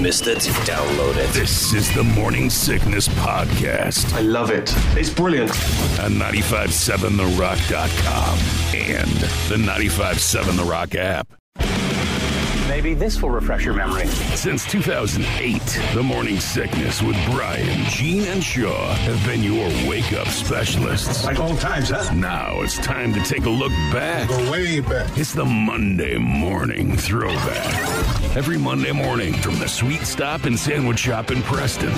missed it, download it. This is the Morning Sickness Podcast. I love it. It's brilliant. On 957therock.com and the 957 The Rock app. Maybe this will refresh your memory. Since 2008, the Morning Sickness with Brian, Gene, and Shaw have been your wake-up specialists. Like old times, huh? Now it's time to take a look back. Go way back. It's the Monday Morning Throwback. Every Monday morning from the Sweet Stop and Sandwich Shop in Preston.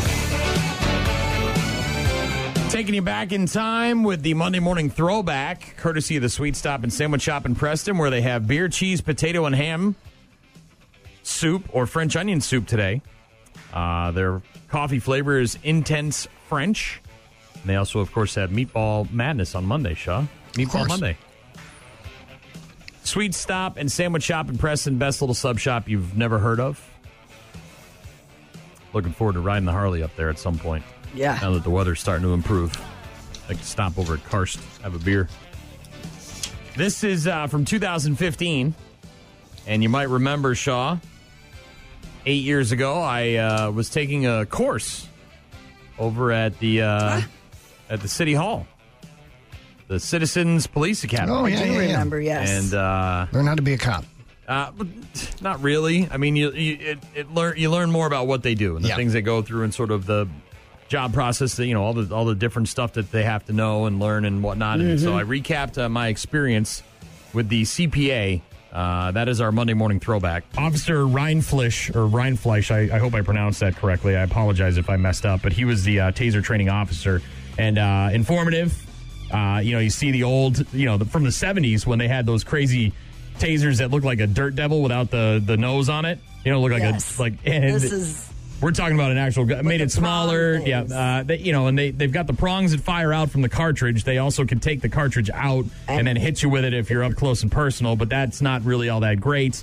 Taking you back in time with the Monday Morning Throwback, courtesy of the Sweet Stop and Sandwich Shop in Preston, where they have beer, cheese, potato, and ham soup or French onion soup today. Their coffee flavor is Intense French. And they also, of course, have Meatball Madness on Monday, Shaw. Meatball Monday. Sweet Stop and Sandwich Shop in Preston, best little sub shop you've never heard of. Looking forward to riding the Harley up there at some point. Yeah. Now that the weather's starting to improve. I'd like to stop over at Karst, have a beer. This is from 2015. And you might remember, Shaw, 8 years ago, I was taking a course over at the City Hall, the Citizens Police Academy. Oh, yeah, I do remember, yes. And learn how to be a cop. But not really. I mean, you learn more about what they do and the things they go through and sort of the job process. That, all the different stuff that they have to know and learn and whatnot. Mm-hmm. And so I recapped my experience with the CPA. That is our Monday Morning Throwback. Officer Reinfleisch, I hope I pronounced that correctly. I apologize if I messed up, but he was the taser training officer and informative. You see the old, from the 70s when they had those crazy tasers that looked like a dirt devil without the nose on it. Look like this is. We're talking about an actual gun. Made it smaller. Yeah. They've got the prongs that fire out from the cartridge. They also can take the cartridge out and then hit you with it if you're up close and personal, but that's not really all that great.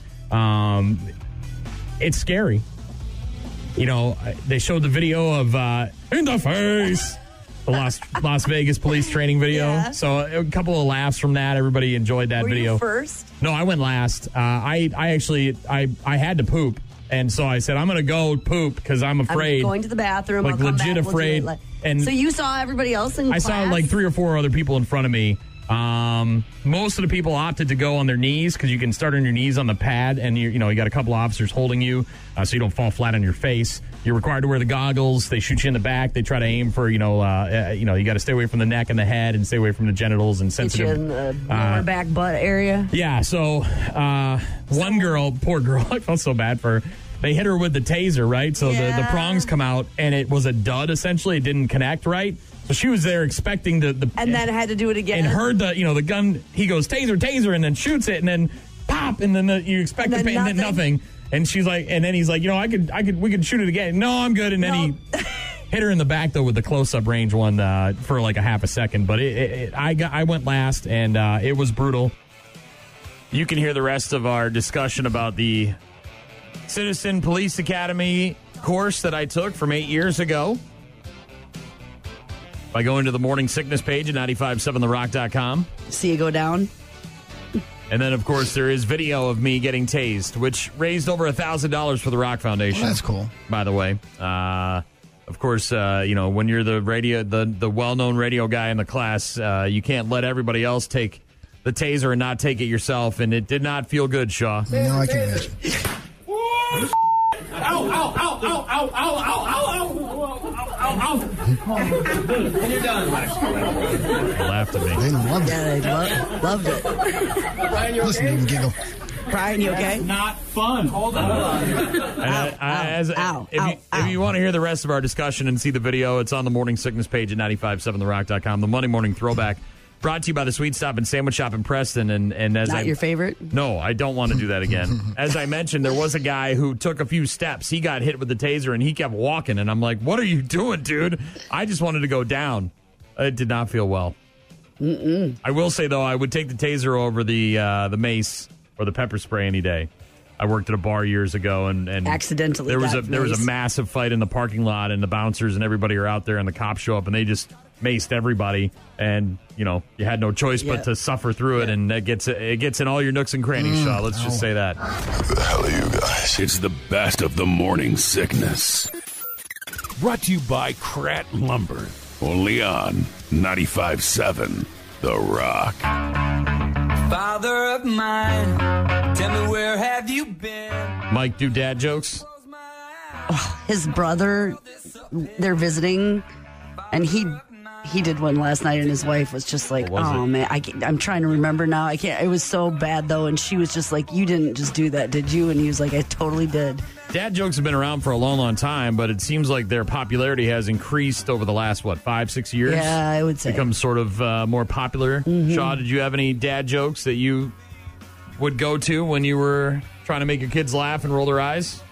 It's scary. They showed the video of In the Face, the Las Vegas police training video. Yeah. So a couple of laughs from that. Everybody enjoyed that video. Were you first? No, I went last. I had to poop. And so I said, I'm going to go poop because I'm afraid. I'm going to the bathroom. Like, I'll come legit back. afraid. So you saw everybody else in class? I saw like 3 or 4 other people in front of me. Most of the people opted to go on their knees because you can start on your knees on the pad, and you got a couple of officers holding you so you don't fall flat on your face. You're required to wear the goggles. They shoot you in the back. They try to aim for you got to stay away from the neck and the head and stay away from the genitals and sensitive. Get you in the lower back butt area. Yeah. So one girl, poor girl, I felt so bad for her. They hit her with the taser, right? So the prongs come out, and it was a dud, essentially. It didn't connect right. So she was there expecting the and then had to do it again. And heard the gun, he goes, taser, and then shoots it, and then pop, and then you expect the pain, and then nothing. And she's like, and then he's like, we could shoot it again. No, I'm good. And then he hit her in the back, though, with the close-up range one for like a half a second. But I went last, and it was brutal. You can hear the rest of our discussion about the Citizen Police Academy course that I took from 8 years ago by going to the Morning Sickness page at 957therock.com. See you go down. And then, of course, there is video of me getting tased, which raised over $1,000 for the Rock Foundation. Well, that's cool. By the way. Of course, when you're the well-known radio guy in the class, you can't let everybody else take the taser and not take it yourself. And it did not feel good, Shaw. No, I can imagine. Ow, ow, ow, ow, ow, ow, ow, ow, ow, and you're done. They laughed at me. They loved it. Yeah, they loved it. Brian, you Listen to him giggle. Brian, you okay? That's not fun. Hold on. If you want to hear the rest of our discussion and see the video, it's on the Morning Sickness page at 957therock.com. The Monday Morning Throwback. Brought to you by the Sweet Stop and Sandwich Shop in Preston. And as Not your favorite? No, I don't want to do that again. As I mentioned, there was a guy who took a few steps. He got hit with the taser, and he kept walking. And I'm like, what are you doing, dude? I just wanted to go down. It did not feel well. I will say, though, I would take the taser over the mace or the pepper spray any day. I worked at a bar years ago, and Accidentally there was got a maced. massive fight in the parking lot, and the bouncers and everybody are out there, and the cops show up, and they just maced everybody, and you had no choice but to suffer through it, and it gets in all your nooks and crannies. Shaw, let's just say that. Who the hell are you guys? It's the best of the morning sickness. Brought to you by Krat Lumber. Only on 95.7 The Rock. Father of mine, tell me where have you been? Mike, do dad jokes? His brother, they're visiting, and he did one last night, and his wife was just like, What was "Oh it? man, I'm trying to remember now. I can't. It was so bad though." And she was just like, "You didn't just do that, did you?" And he was like, "I totally did." Dad jokes have been around for a long, long time, but it seems like their popularity has increased over the last, 5-6 years? Yeah, I would say. Become sort of more popular. Shaw, did you have any dad jokes that you would go to when you were trying to make your kids laugh and roll their eyes?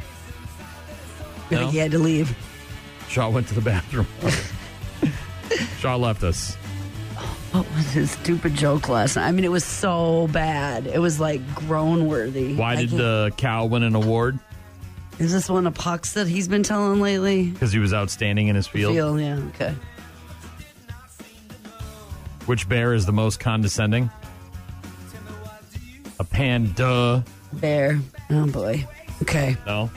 I think he had to leave. Shaw went to the bathroom. Shaw left us. What was his stupid joke last night? I mean, it was so bad. It was like groan worthy. Why did the cow win an award? Is this one of Puck's that he's been telling lately? Because he was outstanding in his field. Yeah, okay. Which bear is the most condescending? A panda. Bear. Oh boy. Okay. No?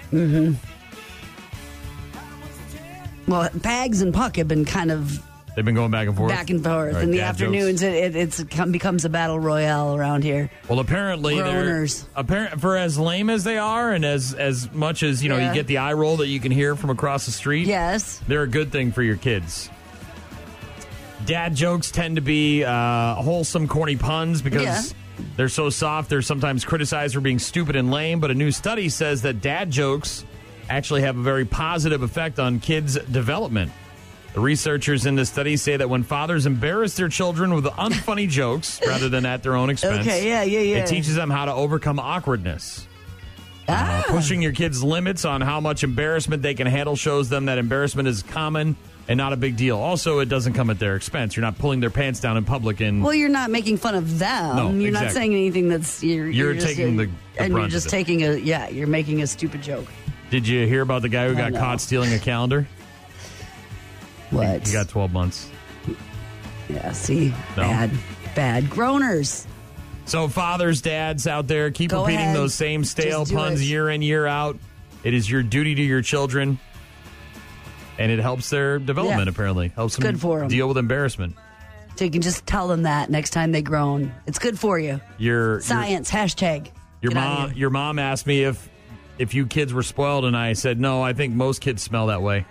Well, Bags and Puck have been kind of They've been going back and forth? back and forth. All right, In the dad afternoons, jokes. it becomes a battle royale around here. Well, apparently Groaners. for as lame as they are, and as much as you Yeah. get the eye roll that you can hear from across the street. Yes. They're a good thing for your kids. Dad jokes tend to be wholesome, corny puns because they're so soft. They're sometimes criticized for being stupid and lame. But a new study says that dad jokes actually have a very positive effect on kids' development. The researchers in this study say that when fathers embarrass their children with unfunny jokes rather than at their own expense, it teaches them how to overcome awkwardness. Pushing your kids' limits on how much embarrassment they can handle shows them that embarrassment is common and not a big deal. Also, it doesn't come at their expense. You're not pulling their pants down in public. And Well, you're not making fun of them. No, you're not exactly. saying anything that's You're just taking the and brunt you're of just it. taking you're making a stupid joke. Did you hear about the guy who got no. caught stealing a calendar? What? He got 12 months. Yeah, see? No. Bad groaners. So fathers, dads out there, keep Go repeating ahead. those same stale Just do puns it. year in, year out. It is your duty to your children. And it helps their development, Yeah. apparently. Helps them good for 'em. deal with embarrassment. So you can just tell them that next time they groan. It's good for you. Science, hashtag. Your Get out of mom here. your mom asked me if you kids were spoiled, and I said, no, I think most kids smell that way.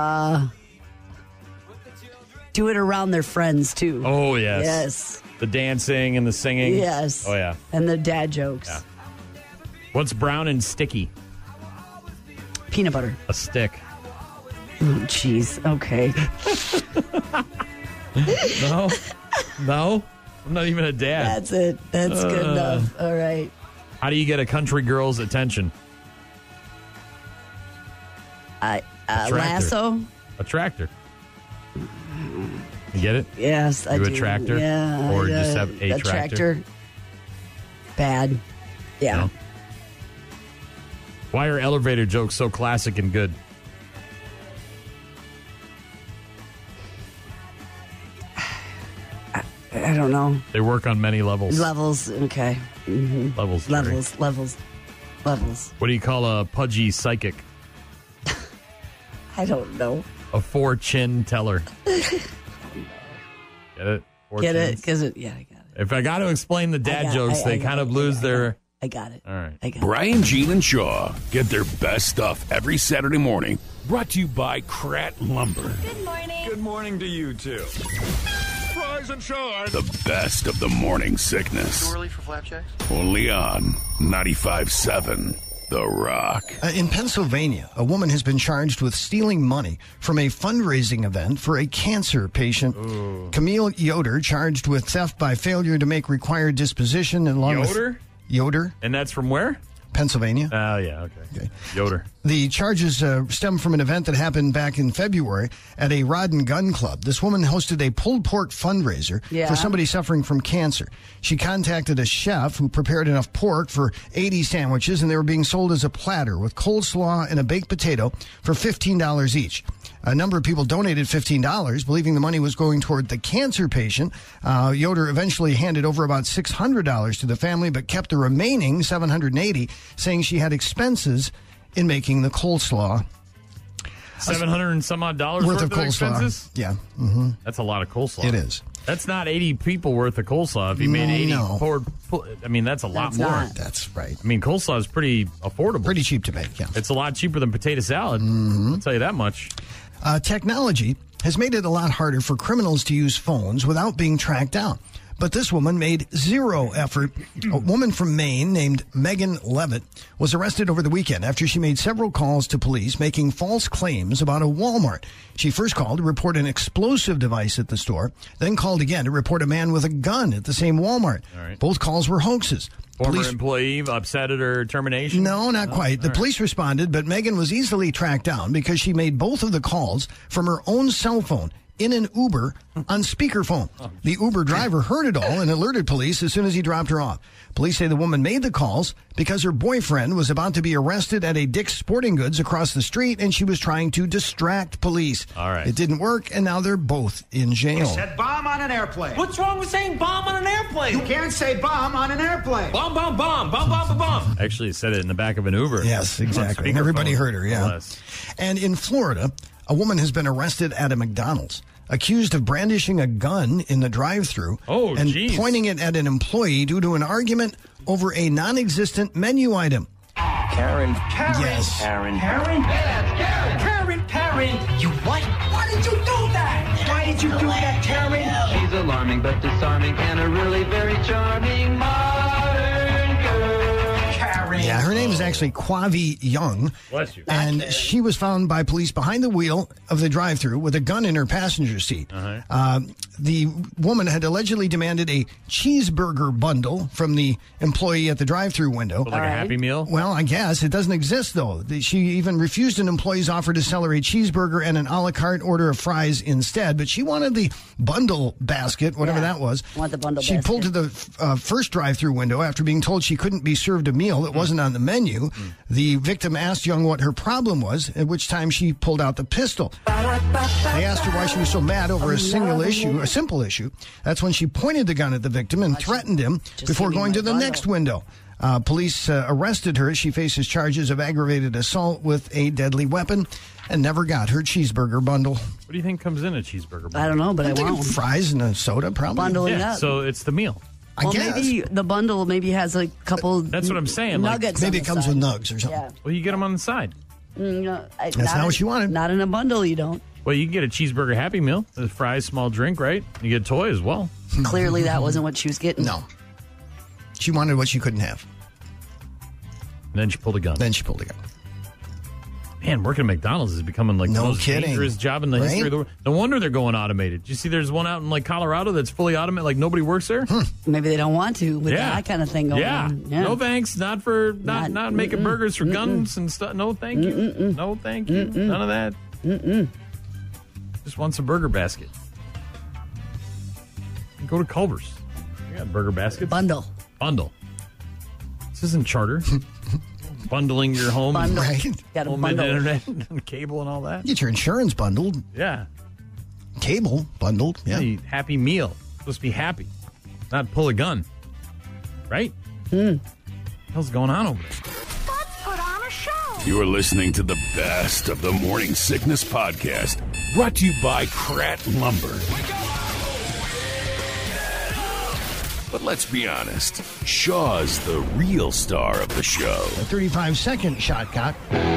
Do it around their friends, too. Oh, yes. Yes. The dancing and the singing. Yes. Oh, yeah. And the dad jokes. Yeah. What's brown and sticky? Peanut butter. A stick. Oh, jeez. Okay. No? No? I'm not even a dad. That's it. That's good enough. All right. How do you get a country girl's attention? Tractor. Lasso? A tractor. You get it? Yes, I Do do. a tractor? Yeah. Or just have a tractor? Bad. Yeah. No? Why are elevator jokes so classic and good? I don't know. They work on many levels. Levels. Okay. Levels. Jerry. Levels. What do you call a pudgy psychic? I don't know. A four-chin teller. Get it? Four Get it? chins? Because I got it. If I got to explain the dad jokes, they kind of lose their... I got it. All right. I got it. Brian, Gene, and Shaw get their best stuff every Saturday morning. Brought to you by Krat Lumber. Good morning. Good morning to you, too. Rise and shine. The best of the morning sickness. Too early for flapjacks? Only on 95.7 The Rock. In Pennsylvania, a woman has been charged with stealing money from a fundraising event for a cancer patient. Ooh. Camille Yoder charged with theft by failure to make required disposition along Yoder? with Yoder, And that's from where? Pennsylvania. Oh, yeah, okay. Yoder. The charges stem from an event that happened back in February at a Rod and Gun Club. This woman hosted a pulled pork fundraiser for somebody suffering from cancer. She contacted a chef who prepared enough pork for 80 sandwiches, and they were being sold as a platter with coleslaw and a baked potato for $15 each. A number of people donated $15, believing the money was going toward the cancer patient. Yoder eventually handed over about $600 to the family, but kept the remaining $780, saying she had expenses in making the coleslaw. $700 and some odd dollars worth of coleslaw. Expenses? Yeah. Mm-hmm. That's a lot of coleslaw. It is. That's not 80 people worth of coleslaw. If you made 80 that's a lot more. Not. That's right. I mean, coleslaw is pretty affordable. Pretty cheap to make, yeah. It's a lot cheaper than potato salad. Mm-hmm. I'll tell you that much. Technology has made it a lot harder for criminals to use phones without being tracked down. But this woman made zero effort. A woman from Maine named Megan Levitt was arrested over the weekend after she made several calls to police making false claims about a Walmart. She first called to report an explosive device at the store, then called again to report a man with a gun at the same Walmart. Right. Both calls were hoaxes. Former employee upset at her termination? No, not quite. The police responded, but Megan was easily tracked down because she made both of the calls from her own cell phone in an Uber on speakerphone. The Uber driver heard it all and alerted police as soon as he dropped her off. Police say the woman made the calls because her boyfriend was about to be arrested at a Dick's Sporting Goods across the street, and she was trying to distract police. All right. It didn't work, and now they're both in jail. You said bomb on an airplane. What's wrong with saying bomb on an airplane? You can't say bomb on an airplane. Bomb, bomb, bomb, bomb, bomb, bomb. Actually, said it in the back of an Uber. Yes, exactly. Everybody heard her, yeah. And in Florida, a woman has been arrested at a McDonald's, accused of brandishing a gun in the drive-thru and pointing it at an employee due to an argument over a non-existent menu item. Karen. Yes. Karen. You what? Why did you do that? Why did you do that, Karen? She's alarming but disarming and a really very charming modern girl. Karen. Yeah, her name is actually Quavi Young. Bless you. And she was found by police behind the wheel of the drive-thru with a gun in her passenger seat. The woman had allegedly demanded a cheeseburger bundle from the employee at the drive-thru window. So like a Happy Meal? Well, I guess. It doesn't exist, though. She even refused an employee's offer to sell her a cheeseburger and an a la carte order of fries instead. But she wanted the bundle basket, whatever that was. Want the bundle she basket. pulled to the first drive-thru window after being told she couldn't be served a meal that wasn't on the menu. The victim asked Young what her problem was, at which time she pulled out the pistol. They asked her why she was so mad over a simple issue. That's when she pointed the gun at the victim and threatened him before going to the next window. Police arrested her. She faces charges of aggravated assault with a deadly weapon and never got her cheeseburger bundle. What do you think comes in a cheeseburger bundle? I don't know, but I want fries and a soda, probably. Bundling up. So it's the meal. Well, maybe the bundle has a couple. That's what I'm saying. Nuggets. Maybe it comes with nugs or something. Yeah. Well, you get them on the side. That's not what you wanted. Not in a bundle, you don't. Well, you can get a cheeseburger Happy Meal, a fries, small drink, right? You get a toy as well. Clearly, that wasn't what she was getting. No. She wanted what she couldn't have. And then she pulled a gun. Man, working at McDonald's is becoming like the most dangerous job in the history of the world. No wonder they're going automated. Do you see there's one out in like Colorado that's fully automated, like nobody works there? Maybe they don't want to with that kind of thing going on. Yeah. No thanks. Not making burgers for guns and stuff. No thank you. No thank you. None of that. Just wants a burger basket. Go to Culver's. They got burger baskets. Bundle. This isn't charter. Bundling your home. Right. Got a home bundle. and internet and cable and all that. Get your insurance bundled. Yeah. Cable bundled. Yeah. Hey, Happy Meal. Supposed to be happy. Not pull a gun. Right? What the hell's going on over there? Let's put on a show. You're listening to the best of the Morning Sickness Podcast, brought to you by Krat Lumber. But let's be honest, Shaw's the real star of the show. A 35-second shot clock.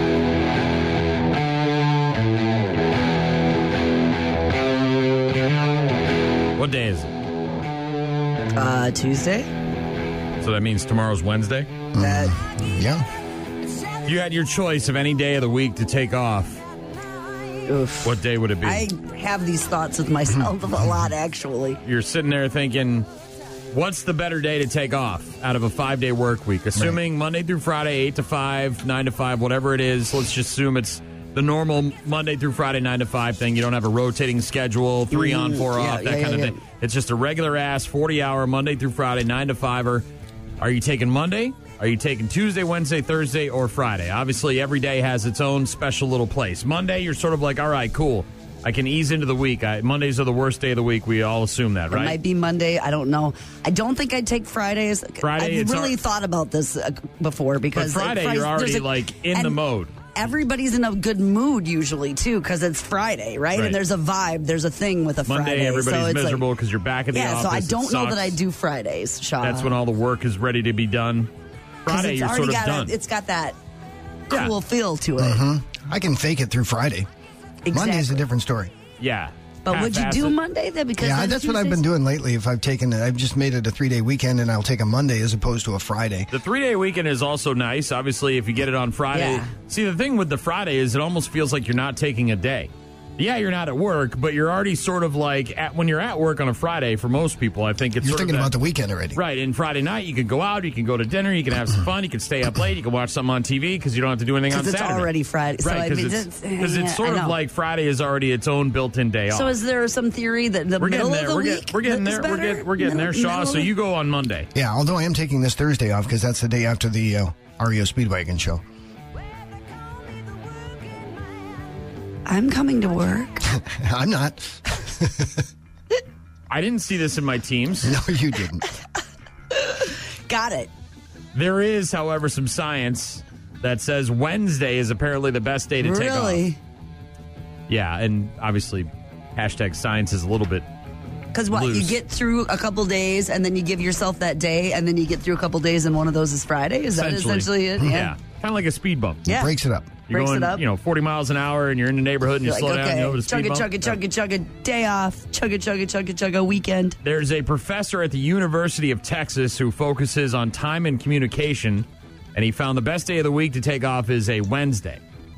What day is it? Tuesday. So that means tomorrow's Wednesday? Yeah. If you had your choice of any day of the week to take off, what day would it be? I have these thoughts with myself a lot, actually. You're sitting there thinking, What's the better day to take off out of a 5-day work week? Assuming Monday through Friday, 8 to 5, 9 to 5, whatever it is. Let's just assume it's the normal Monday through Friday, 9 to 5 thing. You don't have a rotating schedule, 3 on, 4 off, that kind of thing. It's just a regular ass 40-hour Monday through Friday, 9 to 5er. Are you taking Monday? Are you taking Tuesday, Wednesday, Thursday, or Friday? Obviously, every day has its own special little place. Monday, you're sort of like, all right, cool. I can ease into the week. Mondays are the worst day of the week. We all assume that, right? It might be Monday. I don't know. I don't think I'd take Fridays. I've really thought about this before because Friday, you're already in the mode. Everybody's in a good mood usually too because it's Friday, right? And there's a vibe. There's a thing with a Monday, Friday. Everybody's miserable because you're back in the office. Yeah, so I don't know that I do Fridays, Sean. That's when all the work is ready to be done. Friday, you're sort of done. It's got that cool feel to it. I can fake it through Friday. Exactly. Monday's a different story. Yeah. But would you do Monday then? Because that's what I've been doing lately. If I've taken it, I've just made it a 3-day weekend, and I'll take a Monday as opposed to a Friday. The 3-day weekend is also nice. Obviously, if you get it on Friday. Yeah. See, the thing with the Friday is it almost feels like you're not taking a day. Yeah, you're not at work, but you're already sort of like when you're at work on a Friday. For most people, I think it's you're thinking about the weekend already, right? And Friday night, you can go out, you can go to dinner, you can have some fun, you can stay up late, you can watch something on TV because you don't have to do anything on Saturday. It's already Friday, right? Because it's sort of like Friday is already its own built-in day off. So, is there some theory that the middle of the week we're getting there? We're getting there, Shaw. So you go on Monday. Yeah, although I am taking this Thursday off because that's the day after the REO Speedwagon show. I'm coming to work. I'm not. I didn't see this in my teams. No, you didn't. Got it. There is, however, some science that says Wednesday is apparently the best day to take off. Really? Yeah, and obviously, #science is a little bit because what loose. You get through a couple days, and then you give yourself that day, and then you get through a couple days, and one of those is Friday. Is that essentially it? Yeah, kind of like a speed bump. Yeah, it breaks it up. You're going, 40 miles an hour, and you're in the neighborhood, and you slow down, and you over the speed bump. Chug it, day off, chug it, weekend. There's a professor at the University of Texas who focuses on time and communication, and he found the best day of the week to take off is a Wednesday.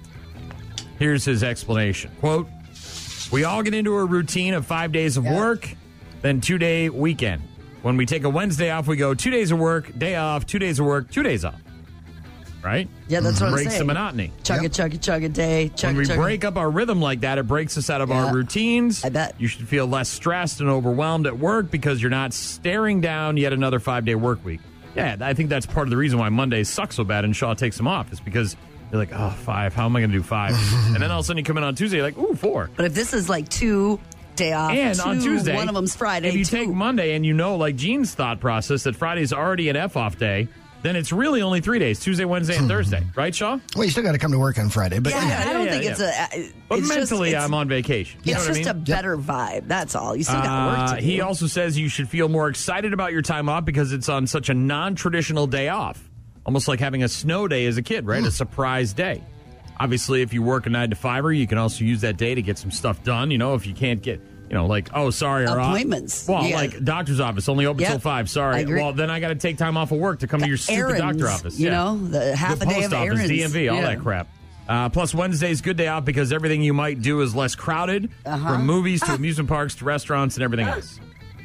Here's his explanation. Quote, we all get into a routine of 5 days of work, then 2-day weekend. When we take a Wednesday off, we go 2 days of work, day off, 2 days of work, 2 days off. Right? Yeah, that's what I'm saying. Breaks the monotony. Chug it, day. When we break up our rhythm like that, it breaks us out of our routines. I bet. You should feel less stressed and overwhelmed at work because you're not staring down yet another 5-day work week. Yeah, I think that's part of the reason why Mondays suck so bad and Shaw takes them off is because you're like, 5, how am I going to do 5? And then all of a sudden you come in on Tuesday, you're like, 4. But if this is like 2 day off, and on Tuesday, one of them's Friday. If you take Monday and like Gene's thought process that Friday's already an F-off day, then it's really only 3 days, Tuesday, Wednesday, and Thursday. Right, Shaw? Well, you still got to come to work on Friday. But I don't think it's a... But mentally, I'm on vacation. It's just a better vibe. That's all. You still got work to do. He also says you should feel more excited about your time off because it's on such a non-traditional day off. Almost like having a snow day as a kid, right? A surprise day. Obviously, if you work a 9 to 5er, you can also use that day to get some stuff done. If you can't get... sorry, our appointments. Like doctor's office only open till 5. Sorry. Well, then I got to take time off of work to come to your stupid doctor office. The half a day of errands, DMV, all that crap. Plus, Wednesday's good day off because everything you might do is less crowded, from movies to amusement parks to restaurants and everything else.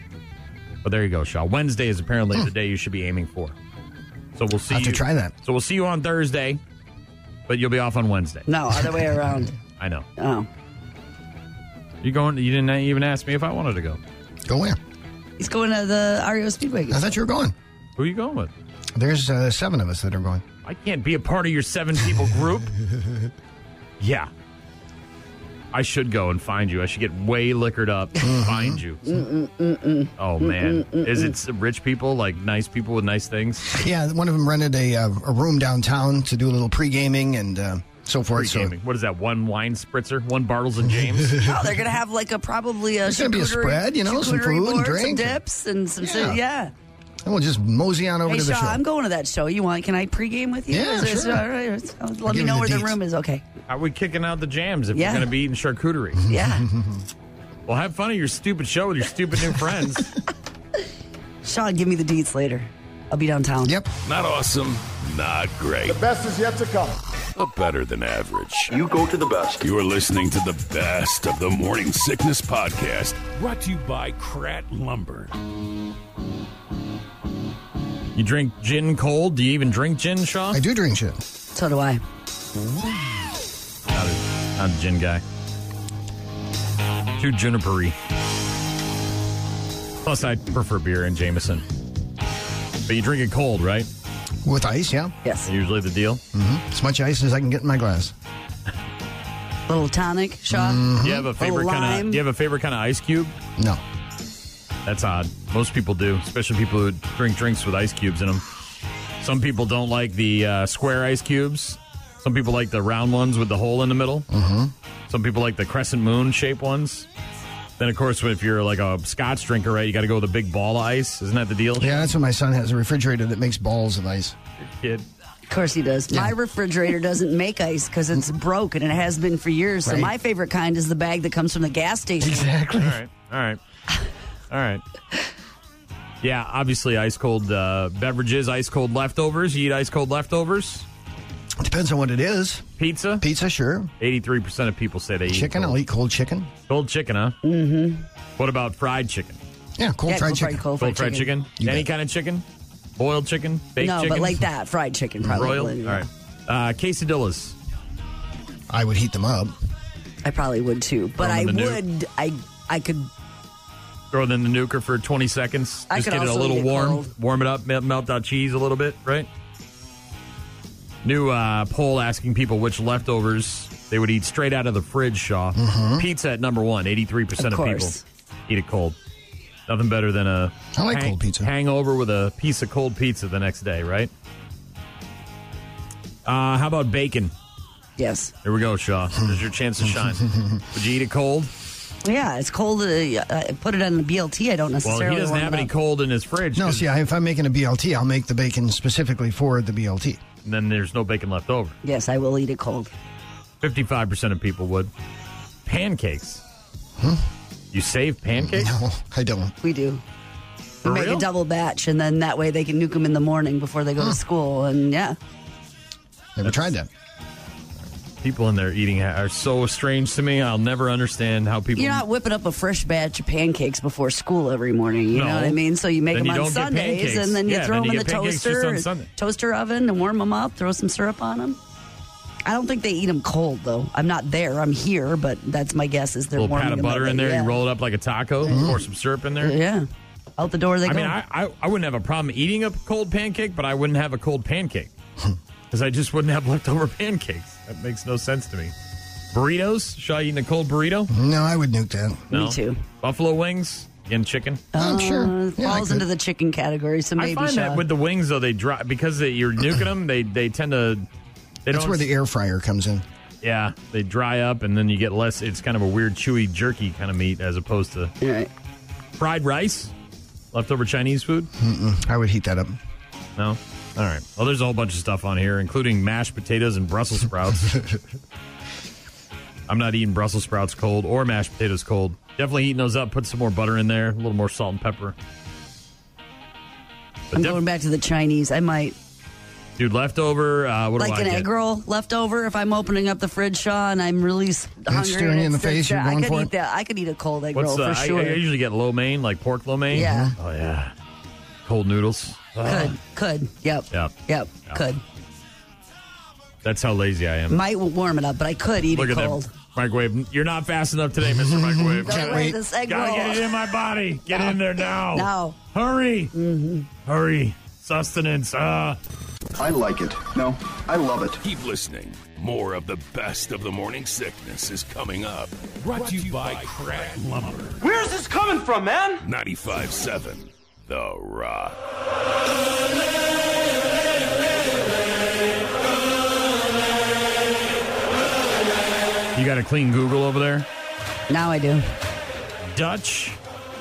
But there you go, Shaw. Wednesday is apparently the day you should be aiming for. So we'll see. I'll have to try that. So we'll see you on Thursday, but you'll be off on Wednesday. No, other way around. I know. Oh. You going? You didn't even ask me if I wanted to go. Go where? He's going to the REO Speedwagon. I thought you were going. Who are you going with? There's 7 of us that are going. I can't be a part of your 7-people group. Yeah. I should go and find you. I should get way liquored up and find you. Oh, man. Is it rich people, like nice people with nice things? Yeah, one of them rented a room downtown to do a little pre-gaming and... so forth. Pre-gaming. What is that? 1 wine spritzer? 1 Bartles and James? Oh, they're going to have probably a... There's going to be a spread, some food and drink. Some dips and some... And we'll just mosey on over to the show. I'm going to that show. Can I pregame with you? Yeah, sure. All right. Let me know where the room is. Okay. How are we kicking out the jams if we're going to be eating charcuterie? Yeah. Well, have fun at your stupid show with your stupid new friends. Sean, give me the deets later. I'll be downtown. Yep. Not awesome, not great. The best is yet to come. But better than average. You go to the best. You are listening to the best of the Morning Sickness Podcast. Brought to you by Krat Lumber. You drink gin cold? Do you even drink gin, Shaw? I do drink gin. So do I. Not a gin guy. Too juniper-y. Plus, I prefer beer and Jameson. But you drink it cold, right? With ice, yeah. Yes. Usually the deal. Mm-hmm. As much ice as I can get in my glass. Little tonic, Shaw. Do you have a favorite kind of? Do you have a favorite kind of ice cube? No. That's odd. Most people do, especially people who drink drinks with ice cubes in them. Some people don't like the square ice cubes. Some people like the round ones with the hole in the middle. Mm-hmm. Some people like the crescent moon shaped ones. Then, of course, if you're like a Scotch drinker, right, you got to go with a big ball of ice. Isn't that the deal? Yeah, that's what my son has, a refrigerator that makes balls of ice. Kid. Of course he does. Yeah. My refrigerator doesn't make ice because it's broken and it has been for years. So Right. my favorite kind is the bag that comes from the gas station. Exactly. All right. Yeah, obviously ice cold beverages, ice cold leftovers. You eat ice cold leftovers? It depends on what it is. Pizza? Pizza, sure. 83% of people say they eat Chicken, cold. I'll eat cold chicken. Cold chicken, huh? Mm-hmm. What about fried chicken? Yeah, cold fried chicken. Cold Fried chicken? You Any bet. kind of chicken? Boiled chicken? Baked No, chicken? but like that. Fried chicken, probably. Broiled? Yeah. All right. Quesadillas. I would heat them up. I probably would too. But Throw 'em I in the would, I could, Throw it in the nuker for 20 seconds. I Just could get it a also little eat it warm. cold. Warm it up, melt that cheese a little bit, right? New poll asking people which leftovers they would eat straight out of the fridge, Shaw. Mm-hmm. Pizza at number one. 83% of people course. eat it cold. Nothing better than a I like cold pizza. hangover with a piece of cold pizza the next day, right? How about bacon? yes. Here we go, Shaw. There's your chance to shine. Would you eat it cold? Yeah, it's cold. Put it on the BLT. I don't necessarily Well, he doesn't warm have it any up. cold in his fridge. No, 'cause- see, if I'm making a BLT, I'll make the bacon specifically for the BLT. and then there's no bacon left over. Yes, I will eat it cold. 55% of people would. Pancakes. You save pancakes? No, I don't. We do. For We make real? a double batch, and then that way they can nuke them in the morning before they go to school. And yeah, Never tried that. People in there eating are so strange to me. I'll never understand how people. you're not whipping up a fresh batch of pancakes before school every morning. You No. know what I mean? So you make Then them you on don't get Sundays, pancakes. and then you Yeah, throw then them you in the get pancakes just on Sunday. toaster oven, and warm them up. Throw some syrup on them. I don't think they eat them cold though. I'm not there. I'm here, but that's my guess. Is they're a little warming pat of them butter up. in there. Yeah. You roll it up like a taco. Pour some syrup in there. Yeah, out the door they I go. mean, I wouldn't have a problem eating a cold pancake, but I wouldn't have a cold pancake because I just wouldn't have leftover pancakes. That makes no sense to me. Burritos? Shaw eating a cold burrito? No, I would nuke that. No. Me too. Buffalo wings? Again, chicken? I'm sure. Yeah, I falls could. into the chicken category. So maybe I find that with the wings, though, they dry because you're nuking them. They tend to. They That's don't. where the air fryer comes in. Yeah, they dry up, and then you get less. It's kind of a weird, chewy, jerky kind of meat as opposed to Right. fried rice, leftover Chinese food. I would heat that up. No. All right. Well, there's a whole bunch of stuff on here, including mashed potatoes and Brussels sprouts. I'm not eating Brussels sprouts cold or mashed potatoes cold. Definitely heating those up. Put some more butter in there, a little more salt and pepper. But I'm going back to the Chinese. I might dude, leftover. What like do I an get? egg roll left over if I'm opening up the fridge, Shaw, and I'm really hungry. staring you in the it's- face, you're I going could for eat it? that. I could eat a cold egg What's roll the? for sure. I usually get lo mein, like pork lo mein. Yeah. Oh yeah. Cold noodles. Could. Yep. Yep. Could. That's how lazy I am. Might warm it up, but I could eat Look it at cold. that microwave. You're not fast enough today, Mr. Microwave. Don't let this egg Gotta roll. get it in my body. Get in there now. No. Hurry. Hurry. Sustenance. I like it. No, I love it. Keep listening. More of the best of the morning sickness is coming up. Brought to you by Crack Lumber. Where's this coming from, man? 95.7 The Rock. You got a clean Google over there? Now I do. Dutch.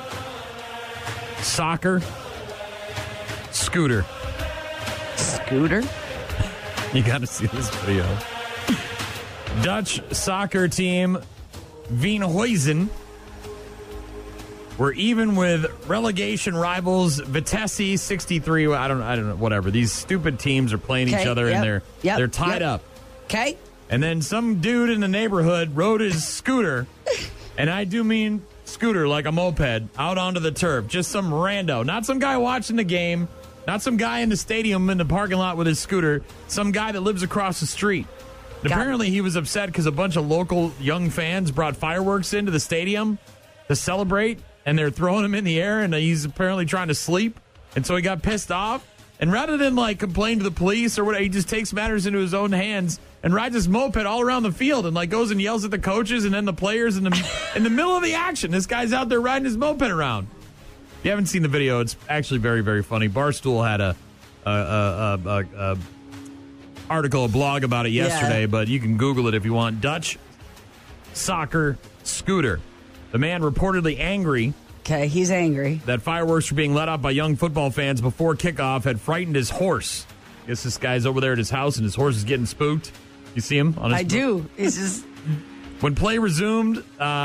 Soccer. Scooter. Scooter? You got to see this video. Dutch soccer team Veenhuizen were even with relegation rivals Vitesse 63. I don't know, whatever. These stupid teams are playing each Okay, other and they're tied up. Okay. And then some dude in the neighborhood rode his scooter, and I do mean scooter like a moped, out onto the turf. Just some rando. Not some guy watching the game, Not some guy in the stadium in the parking lot with his scooter. Some guy that lives across the street. And apparently he was upset because a bunch of local young fans brought fireworks into the stadium to celebrate, and they're throwing them in the air, and he's apparently trying to sleep. And so he got pissed off. And rather than like complain to the police or whatever, he just takes matters into his own hands and rides his moped all around the field and like goes and yells at the coaches and then the players in the middle of the action. This guy's out there riding his moped around. If you haven't seen the video, it's actually very, very funny. Barstool had a article, a blog about it yesterday, but you can Google it if you want. Dutch soccer scooter. The man reportedly angry. Okay, he's angry. That fireworks were being let off by young football fans before kickoff had frightened his horse. I guess this guy's over there at his house and his horse is getting spooked. You see him on his do. It's just... When play resumed,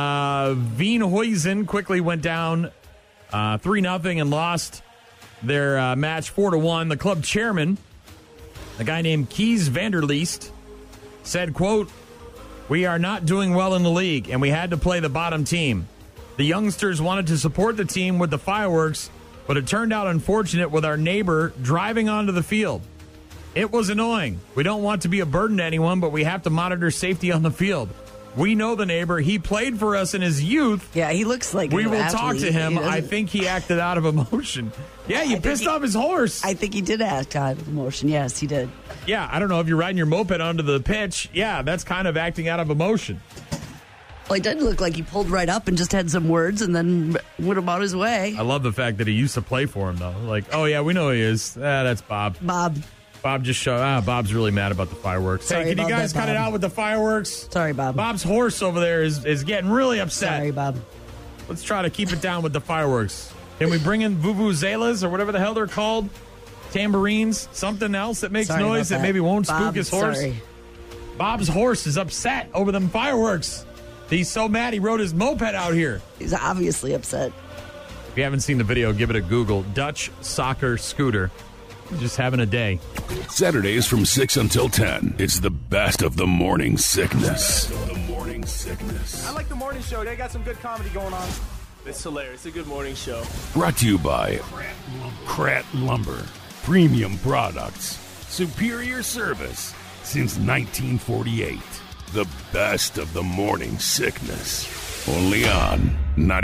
Veenhuizen quickly went down 3-0 and lost their match 4-1. The club chairman, a guy named Kees Vanderleest, said, quote, "We are not doing well in the league, and we had to play the bottom team. The youngsters wanted to support the team with the fireworks, but it turned out unfortunate with our neighbor driving onto the field. It was annoying. We don't want to be a burden to anyone, but we have to monitor safety on the field. We know the neighbor. He played for us in his youth. Yeah, he looks like we an will athlete. talk to him. I think he acted out of emotion." Yeah, you pissed off his horse. I think he did act out of emotion. Yes, he did. Yeah, I don't know if you're riding your moped onto the pitch. Yeah, that's kind of acting out of emotion. Well, it did look like he pulled right up and just had some words and then went about his way. I love the fact that he used to play for him, though. Like, oh, yeah, we know he is. That's Bob. Bob just showed. Bob's really mad about the fireworks. Sorry, hey, can you guys cut it out with the fireworks? Sorry, Bob. Bob's horse over there is getting really upset. Sorry, Bob. Let's try to keep it down with the fireworks. Can we bring in vuvuzelas or whatever the hell they're called? Tambourines? Something else that makes noise that maybe won't spook his horse? Sorry. Bob's horse is upset over them fireworks. He's so mad he rode his moped out here. He's obviously upset. If you haven't seen the video, give it a Google. Dutch soccer scooter. Just having a day. Saturdays from 6 until 10. It's the best of the morning sickness. I like the morning show. They got some good comedy going on. It's hilarious. It's a good morning show. Brought to you by Krat Lumber. Premium products. Superior service since 1948. The best of the morning sickness. Only on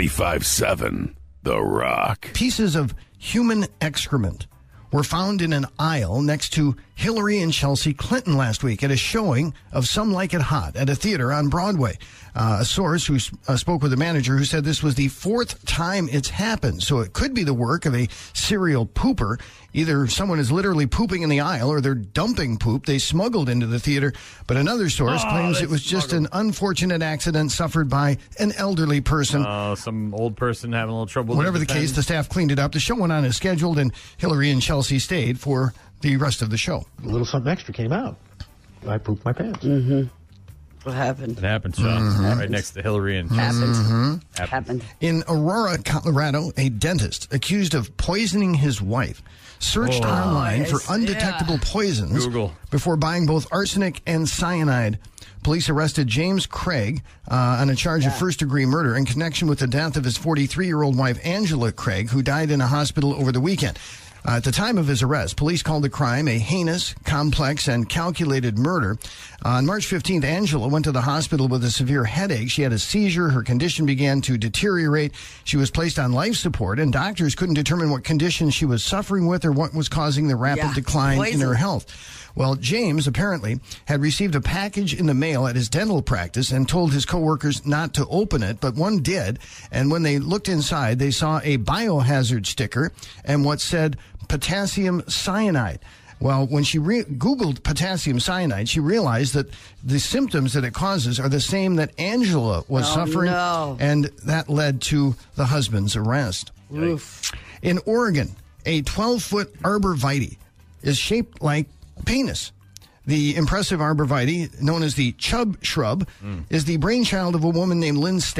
95.7 The Rock. Pieces of human excrement were found in an aisle next to Hillary and Chelsea Clinton last week at a showing of Some Like It Hot at a theater on Broadway. A source who spoke with a manager who said this was the fourth time it's happened, so it could be the work of a serial pooper. Either someone is literally pooping in the aisle or they're dumping poop they smuggled into the theater. But another source claims it was just an unfortunate accident suffered by an elderly person. Some old person having a little trouble. Whatever the case, the staff cleaned it up. The show went on as scheduled, and Hillary and Chelsea stayed for the rest of the show. A little something extra came out. I pooped my pants. Mm-hmm. What happened? It happened, Sean. Right next to Hillary and Happened. In Aurora, Colorado, a dentist accused of poisoning his wife searched online for undetectable poisons before buying both arsenic and cyanide. Police arrested James Craig on a charge of first-degree murder in connection with the death of his 43-year-old wife, Angela Craig, who died in a hospital over the weekend. At the time of his arrest, police called the crime a heinous, complex, and calculated murder. On March 15th, Angela went to the hospital with a severe headache. She had a seizure. Her condition began to deteriorate. She was placed on life support, and doctors couldn't determine what condition she was suffering with or what was causing the rapid decline in her health. Well, James apparently had received a package in the mail at his dental practice and told his coworkers not to open it, but one did. And when they looked inside, they saw a biohazard sticker and what said potassium cyanide. Well, when she Googled potassium cyanide, she realized that the symptoms that it causes are the same that Angela was suffering, and that led to the husband's arrest. Oof. In Oregon, a 12-foot arborvitae is shaped like a penis. The impressive arborvitae, known as the chub shrub, is the brainchild of a woman named Lynn Stanek,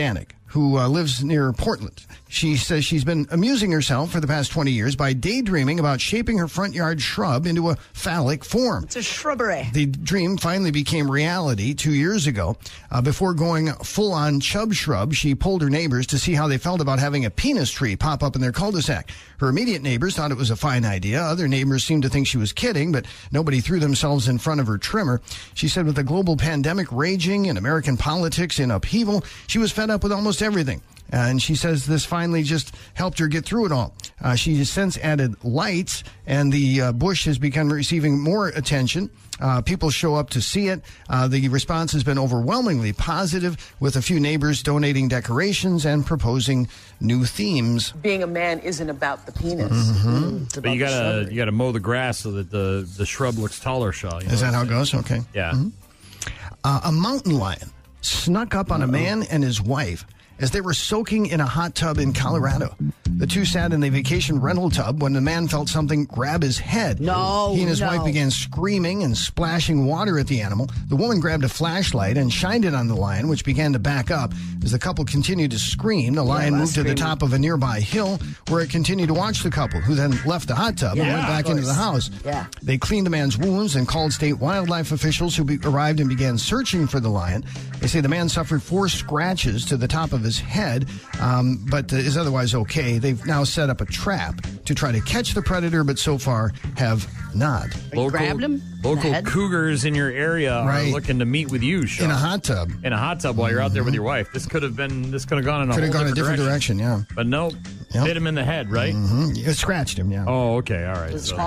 who lives near Portland. She says she's been amusing herself for the past 20 years by daydreaming about shaping her front yard shrub into a phallic form. It's a shrubbery. The dream finally became reality 2 years ago. Before going full-on chub shrub, she polled her neighbors to see how they felt about having a penis tree pop up in their cul-de-sac. Her immediate neighbors thought it was a fine idea. Other neighbors seemed to think she was kidding, but nobody threw themselves in front of her trimmer. She said with the global pandemic raging and American politics in upheaval, she was fed up with almost everything. And she says this finally just helped her get through it all. She has since added lights, and the bush has begun receiving more attention. People show up to see it. The response has been overwhelmingly positive, with a few neighbors donating decorations and proposing new themes. Being a man isn't about the penis. Mm-hmm. But you gotta mow the grass so that the shrub looks taller, Shaw. Is that how it goes? Okay. Yeah. Mm-hmm. A mountain lion snuck up on a man and his wife as they were soaking in a hot tub in Colorado. The two sat in the vacation rental tub when the man felt something grab his head. He and his wife began screaming and splashing water at the animal. The woman grabbed a flashlight and shined it on the lion, which began to back up. As the couple continued to scream, the lion moved to the top of a nearby hill where it continued to watch the couple, who then left the hot tub and went back into the house. They cleaned the man's wounds and called state wildlife officials, who arrived and began searching for the lion. They say the man suffered 4 scratches to the top of his head, but is otherwise okay. They've now set up a trap to try to catch the predator, but so far have not. Grabbed him? Local cougars in your area are looking to meet with you, Sean. In a hot tub. In a hot tub while you're out there with your wife. This could have gone in a whole different direction, yeah. But nope. Hit him in the head, right? It scratched him, yeah. Oh, okay, all right. It's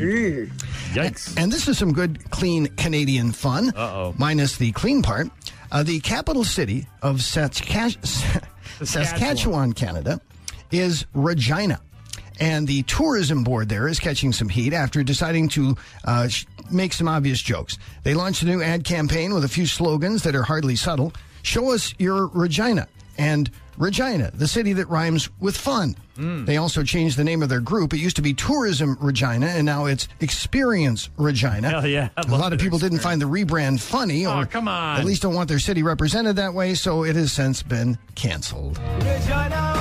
Yikes. And this is some good, clean Canadian fun. Minus the clean part. The capital city of Saskatchewan, Canada, is Regina. And the tourism board there is catching some heat after deciding to make some obvious jokes. They launched a new ad campaign with a few slogans that are hardly subtle. Show us your Regina. And Regina, the city that rhymes with fun. They also changed the name of their group. It used to be Tourism Regina, and now it's Experience Regina. Hell yeah. A lot of people didn't find the rebrand funny, or come on. at least don't want their city represented that way, so it has since been canceled. Regina.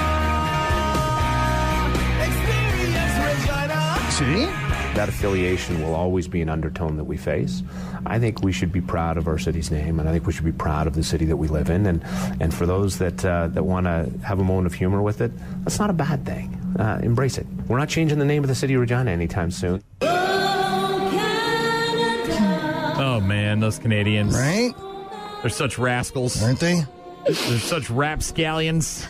Experience Regina. See? That affiliation will always be an undertone that we face. I think we should be proud of our city's name, and I think we should be proud of the city that we live in. And for those that want to have a moment of humor with it, that's not a bad thing. Embrace it. We're not changing the name of the city of Regina anytime soon. Oh, man, those Canadians. Right? They're such rascals. Aren't they? They're such rapscallions.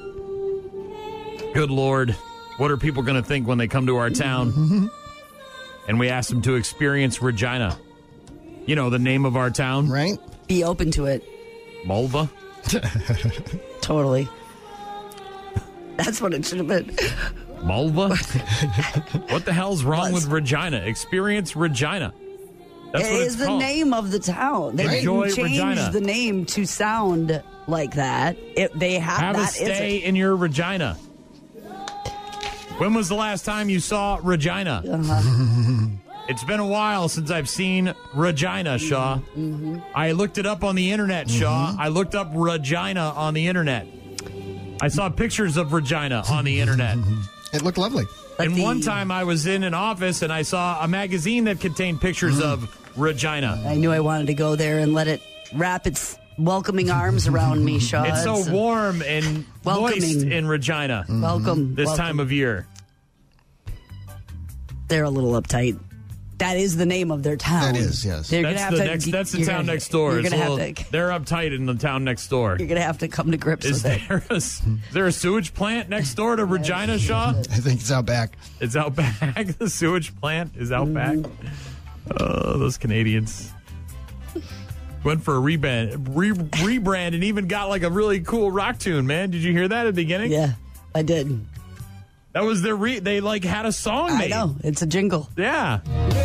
Good Lord. What are people going to think when they come to our town? And we ask them to experience Regina. You know, the name of our town. Right. Be open to it. Mulva? Totally. That's what it should have been. Mulva? What the hell's wrong with Regina? Experience Regina. That's it what is it's called. The name of the town. They Enjoy didn't change Regina. the name to sound like that. They have a that stay in your Regina. When was the last time you saw Regina? It's been a while since I've seen Regina, Shaw. I looked it up on the internet, Shaw. I looked up Regina on the internet. I saw pictures of Regina on the internet. It looked lovely. And one time I was in an office and I saw a magazine that contained pictures of Regina. I knew I wanted to go there and let it wrap its welcoming arms around me, Shaw. It's so warm and moist in Regina. Welcome. This time of year. They're a little uptight. That is the name of their town. That is, yes. That's the town next door. They're uptight in the town next door. You're going to have to come to grips with it. Is there a sewage plant next door to Regina, Shaw? I think it's out back. It's out back. The sewage plant is out back. Oh, those Canadians. Went for a rebrand and even got like a really cool rock tune, man. Did you hear that at the beginning? Yeah, I did. That was their they like had a song made. I know. It's a jingle. Yeah.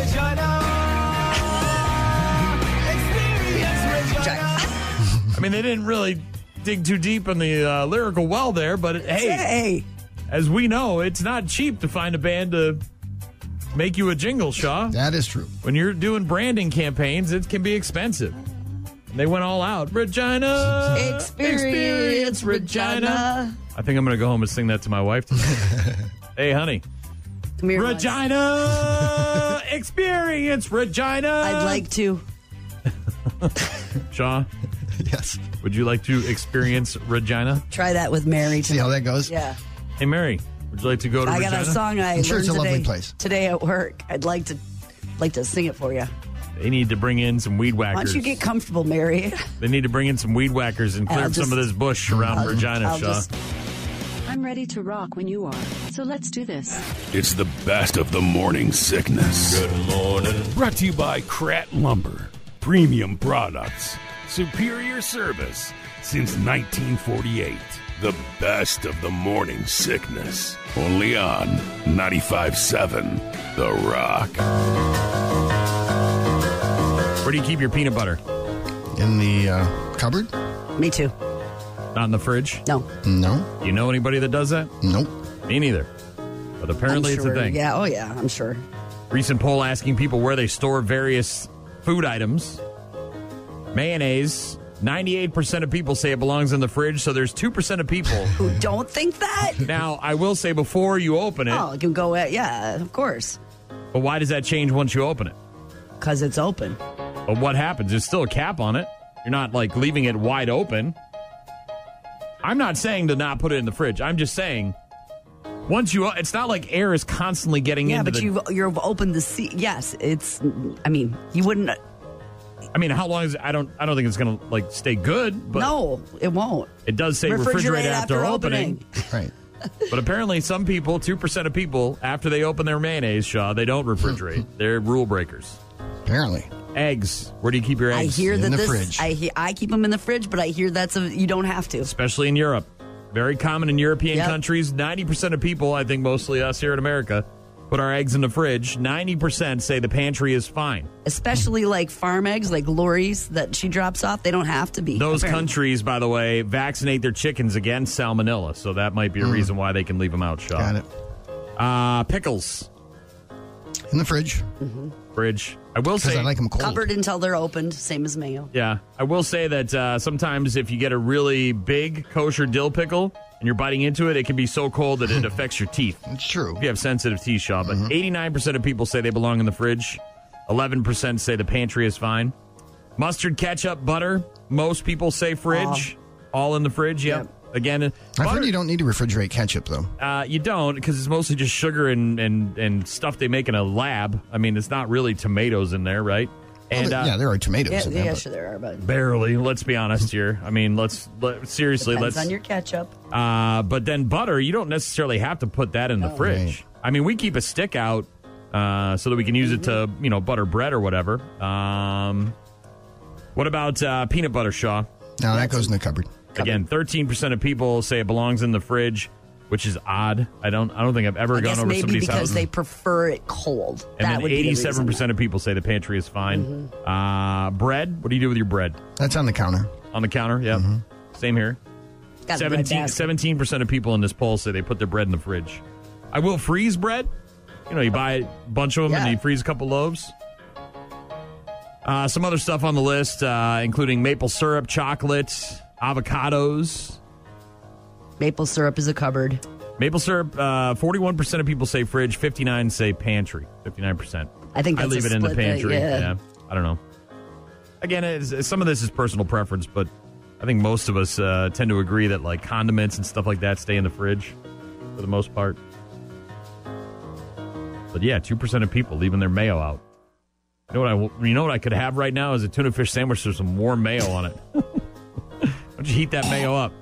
I mean, they didn't really dig too deep in the lyrical well there, but hey, as we know, it's not cheap to find a band to make you a jingle, Shaw. That is true. When you're doing branding campaigns, it can be expensive. And they went all out. Regina! Experience Regina. I think I'm going to go home and sing that to my wife today. Hey, honey. Come here, Regina! Experience Regina! I'd like to. Shaw? Yes. Would you like to experience Regina? Try that with Mary. See how that goes? Yeah. Hey, Mary, would you like to go to Regina? I got a song I I'm sure learned it's a today, lovely place. today at work. I'd like to sing it for you. They need to bring in some weed whackers. Why don't you get comfortable, Mary? They need to bring in some weed whackers and clear up some of this bush around Regina, Shaw. I'm ready to rock when you are. So let's do this. It's the best of the morning sickness. Good morning. Brought to you by Krat Lumber. Premium products. Superior service. Since 1948. The best of the morning sickness. Only on 95.7 The Rock. Where do you keep your peanut butter? In the cupboard? Me too. Not in the fridge? No. No. You know anybody that does that? Nope. Me neither. But apparently it's a thing. Yeah, oh yeah, I'm sure. Recent poll asking people where they store various food items. Mayonnaise. 98% of people say it belongs in the fridge, so there's 2% of people who don't think that. Now, I will say before you open it. Oh, it can go at, yeah, of course. But why does that change once you open it? Because it's open. But what happens? There's still a cap on it. You're not like leaving it wide open. I'm not saying to not put it in the fridge. I'm just saying once you, it's not like air is constantly getting into the. Yeah, but you've opened the seat. Yes, it's. I mean, you wouldn't. I mean, how long is it? I don't think it's going to like stay good. But no, it won't. It does say refrigerate after opening. Right. But apparently some people, 2% of people, after they open their mayonnaise, Shaw, they don't refrigerate. They're rule breakers. Apparently. Eggs. Where do you keep your eggs? I hear that in the fridge. I keep them in the fridge, but I hear you don't have to. Especially in Europe. Very common in European countries. 90% of people, I think mostly us here in America, put our eggs in the fridge. 90% say the pantry is fine. Especially like farm eggs, like Lori's that she drops off. They don't have to be. Those countries, by the way, vaccinate their chickens against salmonella. So that might be a reason why they can leave them out, Shaw. Got it. Pickles. In the fridge. Mm-hmm. Fridge. I will say. I like them cold. Covered until they're opened, same as mayo. Yeah. I will say that sometimes if you get a really big kosher dill pickle and you're biting into it, it can be so cold that it affects your teeth. It's true. If you have sensitive teeth, Shaw. But 89% of people say they belong in the fridge. 11% say the pantry is fine. Mustard, ketchup, butter. Most people say fridge. All in the fridge, yep. Again, I've heard you don't need to refrigerate ketchup, though. You don't, because it's mostly just sugar and stuff they make in a lab. I mean, it's not really tomatoes in there, right? And yeah, there are tomatoes in there. Yeah, sure there are, but barely. Let's be honest here. I mean, seriously. Depends on your ketchup. But then butter, you don't necessarily have to put that in the fridge. Right. I mean, we keep a stick out so that we can use it to, butter bread or whatever. What about peanut butter, Shaw? No, that goes in the cupboard. Again, 13% of people say it belongs in the fridge, which is odd. I don't think I've ever gone over somebody's house. Maybe because they prefer it cold. And then 87% of people say the pantry is fine. Bread, what do you do with your bread? That's on the counter. On the counter, yeah. Same here. 17% of people in this poll say they put their bread in the fridge. I will freeze bread. You buy a bunch of them and you freeze a couple loaves. Some other stuff on the list, including maple syrup, chocolate, avocados. Maple syrup is a cupboard. Maple syrup, 41% of people say fridge, 59% say pantry. 59%. I think that's I leave it in the pantry. Yeah. I don't know. Again, some of this is personal preference, but I think most of us tend to agree that like condiments and stuff like that stay in the fridge for the most part. But yeah, 2% of people leaving their mayo out. You know what I could have right now is a tuna fish sandwich with some warm mayo on it. Why don't you heat that mayo up?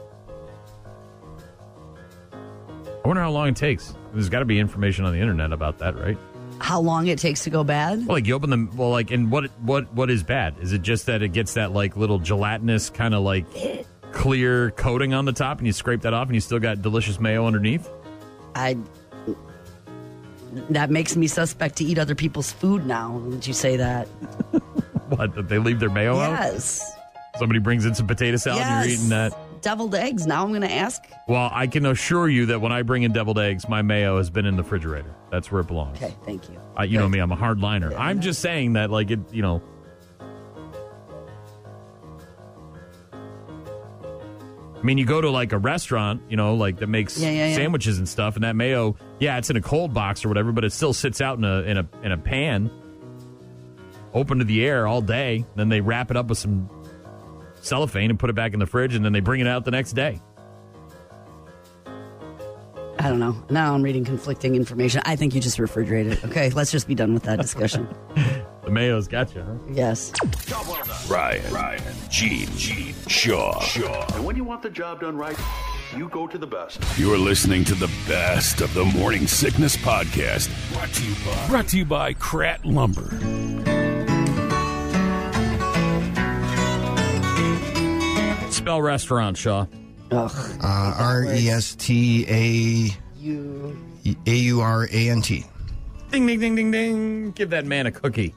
I wonder how long it takes. There's got to be information on the internet about that, right? How long it takes to go bad? Well, like you open them. Well, like, and what is bad? Is it just that it gets that like little gelatinous kind of like clear coating on the top, and you scrape that off, and you still got delicious mayo underneath? That makes me suspect to eat other people's food now. Would you say that? What? That they leave their mayo out? Yes. Somebody brings in some potato salad and you're eating that? Deviled eggs. Now I'm going to ask. Well, I can assure you that when I bring in deviled eggs, my mayo has been in the refrigerator. That's where it belongs. Okay, thank you. You know me, I'm a hard liner. I'm just saying that, like, it, I mean, you go to like a restaurant, like that makes sandwiches and stuff, and that mayo, it's in a cold box or whatever, but it still sits out in a pan, open to the air all day. Then they wrap it up with some cellophane and put it back in the fridge, and then they bring it out the next day. I don't know. Now I'm reading conflicting information. I think you just refrigerated it. Okay, let's just be done with that discussion. The mayo's got you, huh? Yes. Ryan, Gene, Shaw. And when you want the job done right, you go to the best. You're listening to the best of the Morning Sickness Podcast. Brought to you by Krat Lumber. Spell restaurant, Shaw. RESTAAURANT. Ding, ding, ding, ding, ding. Give that man a cookie.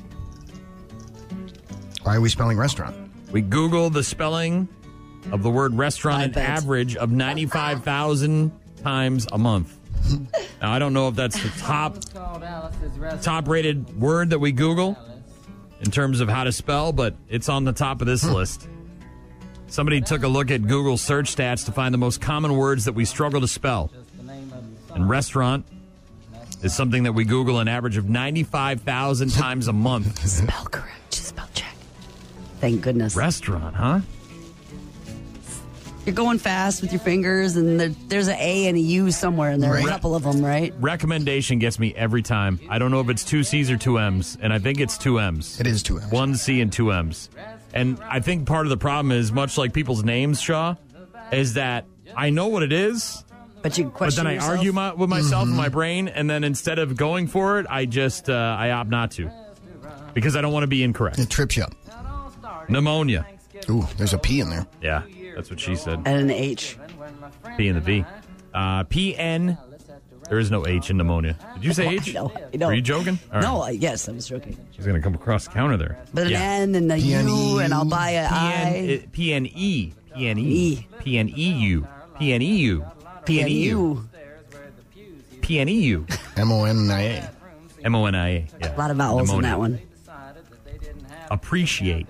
Why are we spelling restaurant? We Googled the spelling of the word restaurant an average of 95,000 times a month. Now, I don't know if that's the top rated word that we Google in terms of how to spell, but it's on the top of this list. Somebody took a look at Google search stats to find the most common words that we struggle to spell. And restaurant is something that we Google an average of 95,000 times a month. Spell correct. Just spell check. Thank goodness. Restaurant, huh? You're going fast with your fingers, and there's an A and a U somewhere in there. Right. A couple of them, right? Recommendation gets me every time. I don't know if it's 2 C's or 2 M's, and I think it's 2 M's. It is 2 M's. 1 C and 2 M's. And I think part of the problem is, much like people's names, Shaw, is that I know what it is, but then I argue with myself in my brain, and then instead of going for it, I just I opt not to because I don't want to be incorrect. It trips you up. Pneumonia. Ooh, there's a P in there. Yeah, that's what she said. And an H. P and the V. PN. There is no H in pneumonia. Did you say H? No. Were you joking? All right. No, yes, I was joking. She's going to come across the counter there. But an N and a U, and I'll buy an I. PNE. PNE. PNEU. PNEU. PNEU. PNEU. MONIA. MONIA. Yeah. A lot of vowels in that one. Appreciate.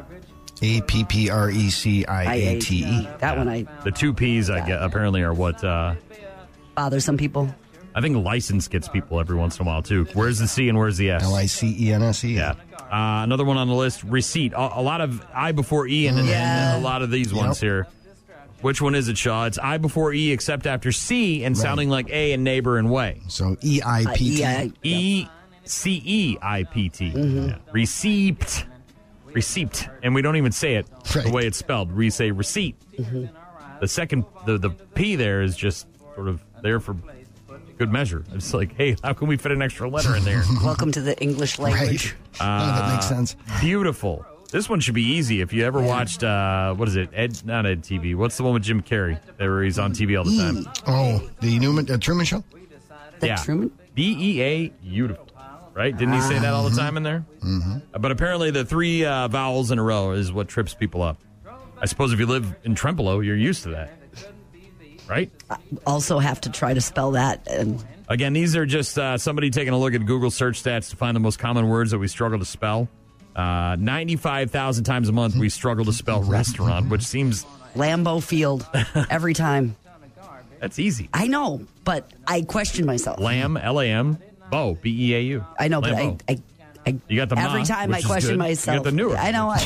APPRECIATE. That one I. The 2 P's I get apparently are what bother some people. I think license gets people every once in a while too. Where's the C and where's the S? LICENSE. Yeah. Another one on the list, receipt. A lot of I before E and a lot of these ones here. Which one is it, Shaw? It's I before E except after C and sounding like A in neighbor and way. So EIPT. ECEIPT. Yeah. Receipt. And we don't even say it the way it's spelled. We say receipt. Mm-hmm. The second, the P there is just sort of there for good measure. It's like, hey, how can we fit an extra letter in there? Welcome to the English language. That makes sense. Beautiful. This one should be easy. If you ever watched, what is it? Not Ed TV. What's the one with Jim Carrey? Where he's on TV all the time. Oh, the Truman Show? Truman? BEA, beautiful. Right? Didn't he say that all the time in there? Mm-hmm. But apparently the 3 vowels in a row is what trips people up. I suppose if you live in Trempealeau, you're used to that. Right? I also have to try to spell that. Again, these are just somebody taking a look at Google search stats to find the most common words that we struggle to spell. 95,000 times a month we struggle to spell restaurant, which seems... Lambeau Field, every time. That's easy. I know, but I question myself. Lamb, L-A-M, Beau, B-E-A-U. I know, Lambeau. but I you got the every time I question myself. You got the newer. I know.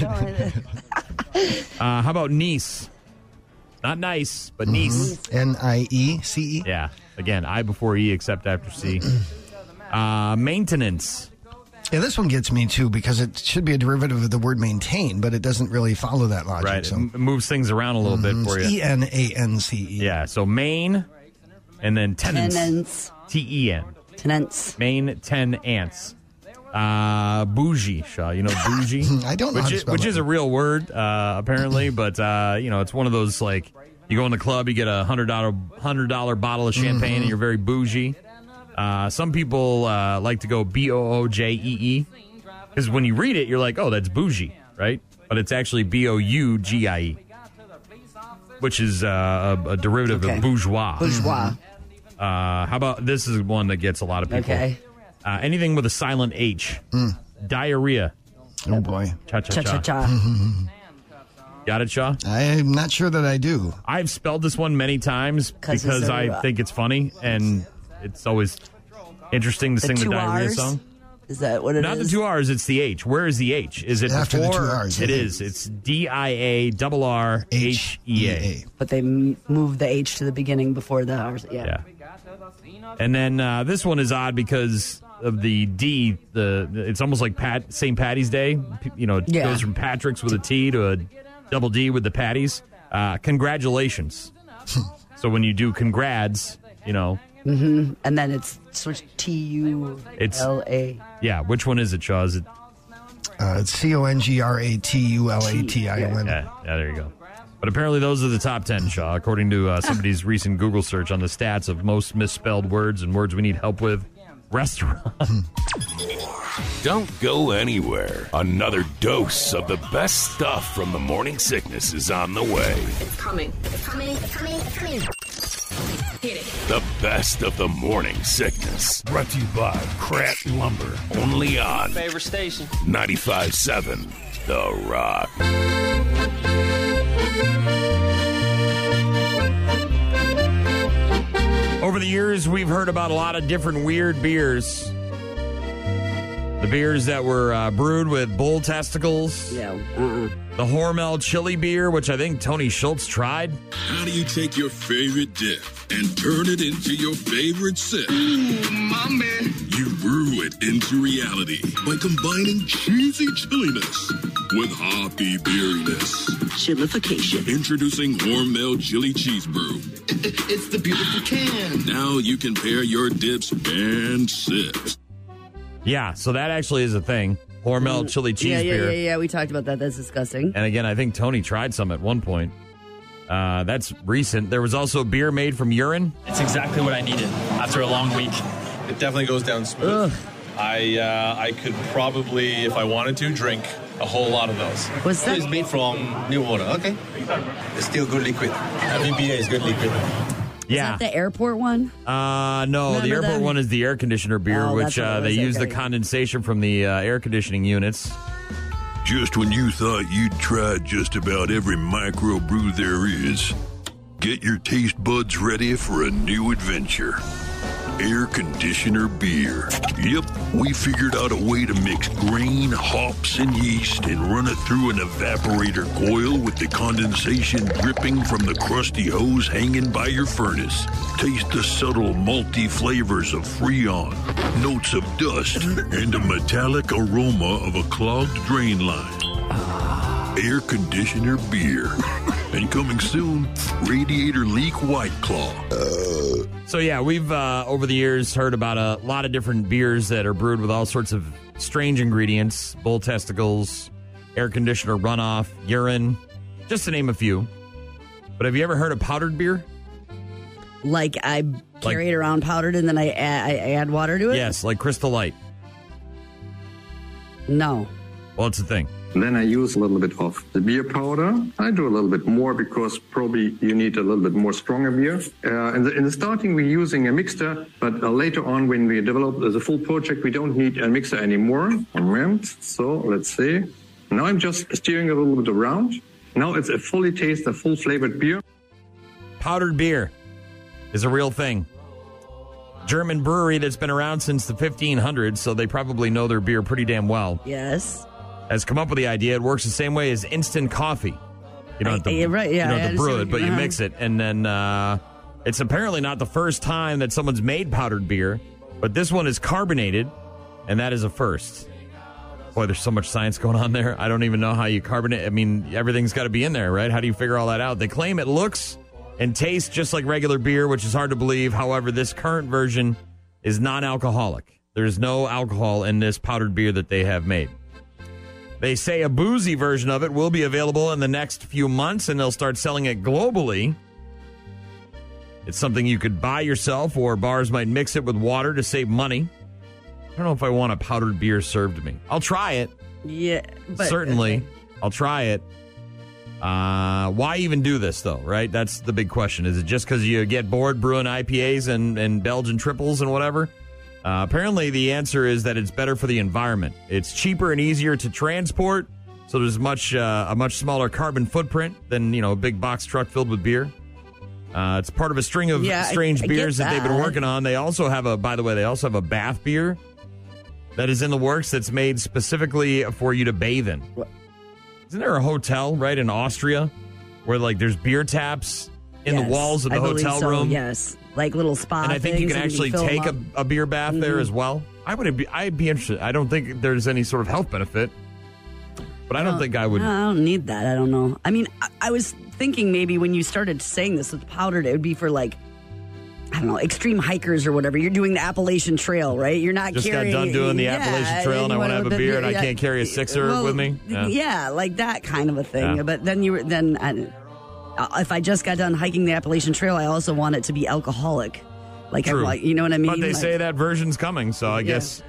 How about niece? Not nice, but niece. NIECE. Yeah. Again, I before E except after C. Maintenance. Yeah, this one gets me too because it should be a derivative of the word maintain, but it doesn't really follow that logic. Right. So. It moves things around a little bit for you. ENANCE. Yeah. So main and then tenants. T-E-N. Tenants. Main, 10 ants. Bougie, Shaw. You know bougie? I don't know which is a real word, apparently, but, it's one of those, like, you go in the club, you get a $100 bottle of champagne, and you're very bougie. Some people like to go B-O-O-J-E-E, because when you read it, you're like, oh, that's bougie, right? But it's actually B-O-U-G-I-E, which is a derivative of bourgeois. Bourgeois. How about, this is one that gets a lot of people. Okay. Anything with a silent H. Diarrhea. Oh, boy. Cha-cha-cha. Cha-cha-cha. Got it, Shaw? I'm not sure that I do. I've spelled this one many times because I think it's funny, and it's always interesting to sing the diarrhea song. Is that what it is? Not the 2 R's, it's the H. Where is the H? Is it after before? the 2 R's? It is. It's DIARRHEA. But they moved the H to the beginning before the R's. Yeah. And then this one is odd because of the D. It's almost like St. Patty's Day. You know, it goes from Patrick's with a T to a double D with the patties. Congratulations. So when you do congrats, you know. Mm-hmm. And then it's switched T-U-L-A. Yeah, which one is it, Shaw? Is it? It's CONGRATULATION. Yeah, there you go. But apparently those are the top 10, Shaw, according to somebody's recent Google search on the stats of most misspelled words and words we need help with. Restaurant. Don't go anywhere. Another dose of the best stuff from the Morning Sickness is on the way. It's coming. It's coming. It's coming. It's coming. Hit it. The best of the Morning Sickness. Brought to you by Pratt Lumber. Only on favorite station. 95.7 The Rock. Over the years, we've heard about a lot of different weird beers. The beers that were brewed with bull testicles. Yeah. The Hormel chili beer, which I think Tony Schultz tried. How do you take your favorite dip and turn it into your favorite sip? Ooh, my man. You brew it into reality by combining cheesy chilliness with hoppy beeriness. Chilification. Introducing Hormel Chili Cheese Brew. It's the beautiful can. Now you can pair your dips and sips. Yeah, so that actually is a thing. Hormel chili cheese beer. Yeah. We talked about that. That's disgusting. And again, I think Tony tried some at one point. That's recent. There was also beer made from urine. It's exactly what I needed after a long week. It definitely goes down smooth. I could probably, if I wanted to, drink a whole lot of those. What's that? It's made from new water. Okay. It's still good liquid. Every beer is good liquid. Yeah. Is that the airport one? No, Remember the airport them? one is the air conditioner beer, which they use the condensation from the air conditioning units. Just when you thought you'd tried just about every microbrew there is, get your taste buds ready for a new adventure. Air conditioner beer. Yep, we figured out a way to mix grain, hops, and yeast and run it through an evaporator coil with the condensation dripping from the crusty hose hanging by your furnace. Taste the subtle malty flavors of Freon, notes of dust, and a metallic aroma of a clogged drain line. Air conditioner beer. And coming soon, Radiator Leak White Claw. So yeah, we've over the years heard about a lot of different beers that are brewed with all sorts of strange ingredients: bull testicles, air conditioner runoff, urine, just to name a few. But have you ever heard of powdered beer? Like I carry it around powdered and then I add water to it? Yes, like Crystal Light. No. Well, it's a thing. Then I use a little bit of the beer powder. I do a little bit more because probably you need a little bit more stronger beer. In the starting, we're using a mixer, but later on when we develop the full project, we don't need a mixer anymore. So let's see. Now I'm just steering a little bit around. Now it's a fully tasted, full flavored beer. Powdered beer is a real thing. German brewery that's been around since the 1500s, so they probably know their beer pretty damn well. Yes. Has come up with the idea. It works the same way as instant coffee. You don't have to, right, you don't have to brew it, but you mix it. And then it's apparently not the first time that someone's made powdered beer, but this one is carbonated, and that is a first. Boy, there's so much science going on there. I don't even know how you carbonate. I mean, everything's got to be in there, right? How do you figure all that out? They claim it looks and tastes just like regular beer, which is hard to believe. However, this current version is non-alcoholic. There's no alcohol in this powdered beer that they have made. They say a boozy version of it will be available in the next few months, and they'll start selling it globally. It's something you could buy yourself, or bars might mix it with water to save money. I don't know if I want a powdered beer served to me. I'll try it. Yeah. But, certainly. I'll try it. Why even do this, though, right? That's the big question. Is it just because you get bored brewing IPAs and Belgian triples and whatever? Apparently, the answer is that it's better for the environment. It's cheaper and easier to transport, So there's a much smaller carbon footprint than, a big box truck filled with beer. It's part of a string of strange beers that they've been working on. They also have a bath beer that is in the works that's made specifically for you to bathe in. Isn't there a hotel, right, in Austria where, there's beer taps in the walls of the hotel room? Yes, like little spa. And I think you can actually take a beer bath there as well. I'd be interested. I don't think there's any sort of health benefit, but I don't think I would. I don't need that. I don't know. I mean, I was thinking maybe when you started saying this with powdered, it would be for extreme hikers or whatever. You're doing the Appalachian Trail, right? You're not just carrying... got done doing the Appalachian Trail and I want to have a beer and I can't carry a sixer with me. Yeah, like that kind of a thing. Yeah. But then if I just got done hiking the Appalachian Trail, I also want it to be alcoholic. True. You know what I mean? But they say that version's coming, so I guess,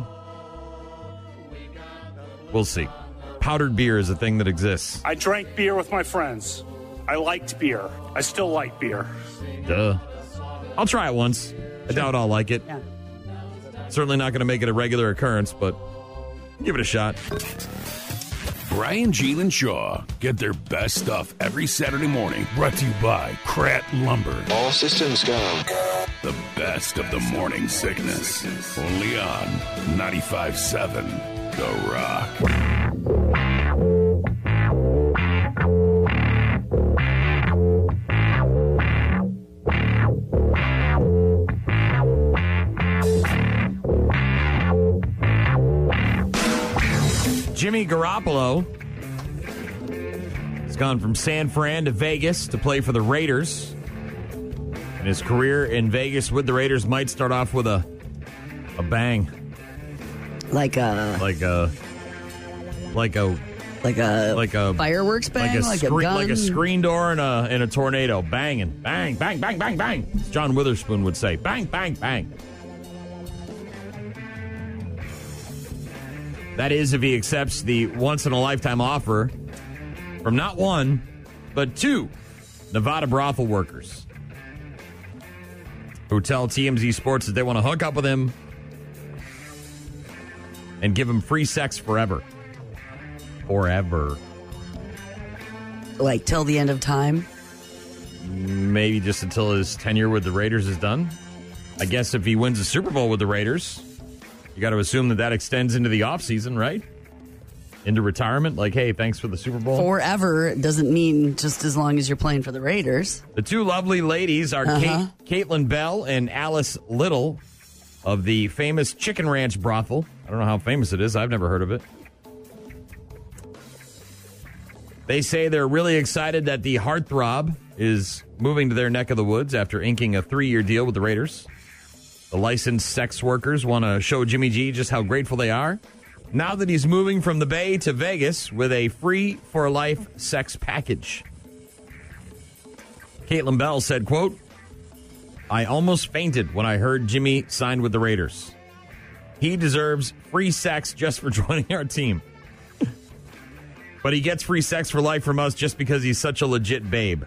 we'll see. Powdered beer is a thing that exists. I drank beer with my friends. I liked beer. I still like beer. Duh. I'll try it once. I doubt I'll like it. Yeah. Certainly not going to make it a regular occurrence, but give it a shot. Brian, Gene, and Shaw get their best stuff every Saturday morning. Brought to you by Pratt Lumber. All systems go. The best of the morning sickness. Only on 95.7 The Rock. Jimmy Garoppolo has gone from San Fran to Vegas to play for the Raiders. And his career in Vegas with the Raiders might start off with a bang. Like a fireworks bang, like a gun? Like a screen door in a tornado. Banging. Bang, bang, bang, bang, bang. As John Witherspoon would say. Bang, bang, bang. That is if he accepts the once-in-a-lifetime offer from not one, but two Nevada brothel workers who tell TMZ Sports that they want to hook up with him and give him free sex forever. Forever. Like till the end of time? Maybe just until his tenure with the Raiders is done. I guess if he wins the Super Bowl with the Raiders, you got to assume that extends into the offseason, right? Into retirement. Like, hey, thanks for the Super Bowl. Forever doesn't mean just as long as you're playing for the Raiders. The two lovely ladies are Caitlin Bell and Alice Little of the famous Chicken Ranch brothel. I don't know how famous it is. I've never heard of it. They say they're really excited that the heartthrob is moving to their neck of the woods after inking a 3-year deal with the Raiders. The licensed sex workers want to show Jimmy G just how grateful they are now that he's moving from the Bay to Vegas with a free-for-life sex package. Caitlin Bell said, quote, "I almost fainted when I heard Jimmy signed with the Raiders. He deserves free sex just for joining our team. But he gets free sex for life from us just because he's such a legit babe."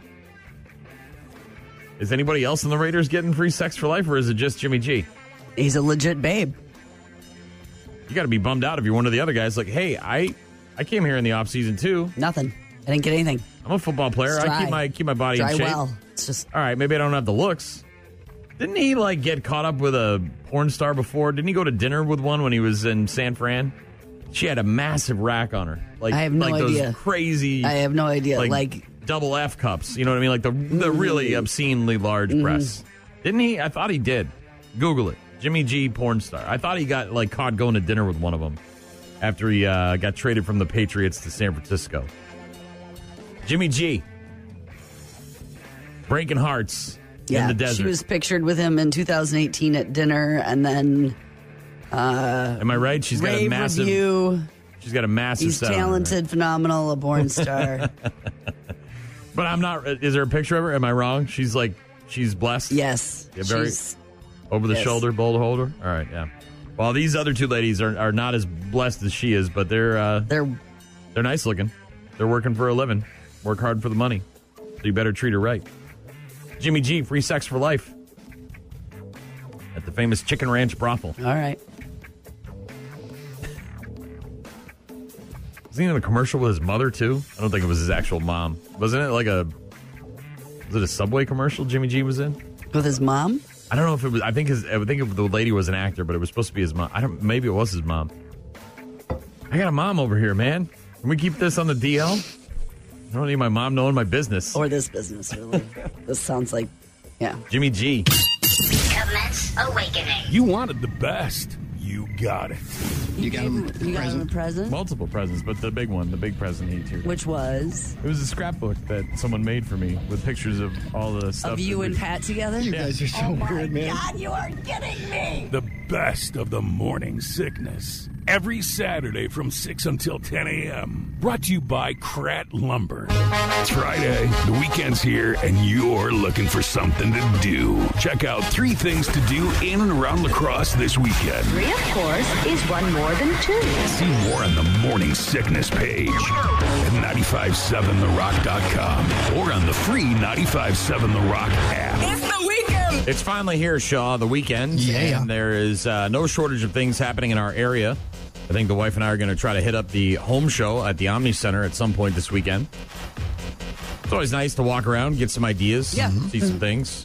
Is anybody else in the Raiders getting free sex for life, or is it just Jimmy G? He's a legit babe. You got to be bummed out if you're one of the other guys. Like, hey, I came here in the offseason too. Nothing. I didn't get anything. I'm a football player. I keep my body in shape. Well. It's just all right. Maybe I don't have the looks. Didn't he get caught up with a porn star before? Didn't he go to dinner with one when he was in San Fran? She had a massive rack on her. I have no idea. Those crazy. I have no idea. Double F cups. You know what I mean? Like the really obscenely large breasts. Didn't he? I thought he did. Google it. Jimmy G porn star. I thought he got caught going to dinner with one of them after he got traded from the Patriots to San Francisco. Jimmy G. Breaking hearts in the desert. She was pictured with him in 2018 at dinner, and then am I right? She's got a massive review. She's got a massive He's sound, talented, right? phenomenal, a born star. But I'm not. Is there a picture of her? Am I wrong? She's blessed? Yes. Yeah, very over the shoulder, bowl holder? All right, yeah. Well, these other two ladies are not as blessed as she is, but they're nice looking. They're working for a living. Work hard for the money. So you better treat her right. Jimmy G, free sex for life. At the famous Chicken Ranch brothel. All right. Is he in a commercial with his mother, too? I don't think it was his actual mom. Wasn't it was it a Subway commercial Jimmy G was in? With his mom? I don't know if it was. I think the lady was an actor, but it was supposed to be his mom. Maybe it was his mom. I got a mom over here, man. Can we keep this on the DL? I don't need my mom knowing my business. Or this business, really. This sounds like, yeah. Jimmy G. Commence awakening. You wanted the best. You got it. You got him a present? Multiple presents, but the big present he too. Which was? It was a scrapbook that someone made for me with pictures of all the stuff. Of you and Pat together? You guys are so weird, man. God, you are kidding me. The best of the morning sickness. Every Saturday from 6 until 10 a.m. Brought to you by Krat Lumber. It's Friday, the weekend's here, and you're looking for something to do. Check out 3 things to do in and around La Crosse this weekend. 3, of course, is one more than 2. See more on the Morning Sickness page at 957therock.com or on the free 95.7 The Rock app. It's the weekend! It's finally here, Shaw, the weekend. Yeah. And there is no shortage of things happening in our area. I think the wife and I are going to try to hit up the home show at the Omni Center at some point this weekend. It's always nice to walk around, get some ideas, see some things.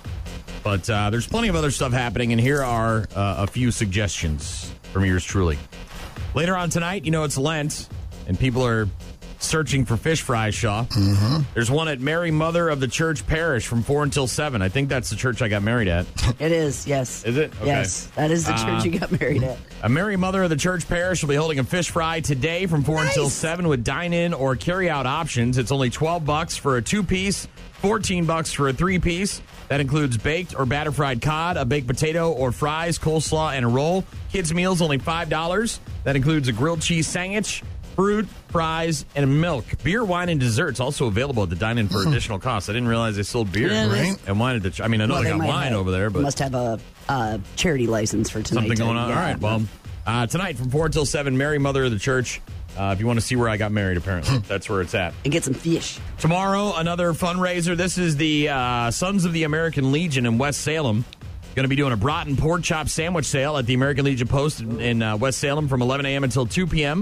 But there's plenty of other stuff happening, and here are a few suggestions from yours truly. Later on tonight, it's Lent, and people are searching for fish fries, Shaw. Mm-hmm. There's one at Mary Mother of the Church Parish from 4 until 7. I think that's the church I got married at. It is, yes. Is it? Okay. Yes, that is the church you got married at. A Mary Mother of the Church Parish will be holding a fish fry today from 4 until 7 with dine-in or carry-out options. It's only $12 for a 2-piece, $14 for a 3-piece. That includes baked or batter-fried cod, a baked potato or fries, coleslaw, and a roll. Kids' meals only $5. That includes a grilled cheese sandwich, fruit, fries, and milk. Beer, wine, and desserts also available at the dine-in for additional costs. I didn't realize they sold beer and wine at the. I know they got wine over there, but must have a charity license for tonight. Something going on. Yeah. All right. Well, tonight from 4 until 7, Mary Mother of the Church. If you want to see where I got married, apparently that's where it's at. And get some fish. Tomorrow, another fundraiser. This is the Sons of the American Legion in West Salem. Going to be doing a Broughton pork chop sandwich sale at the American Legion Post in West Salem from 11 a.m. until 2 p.m.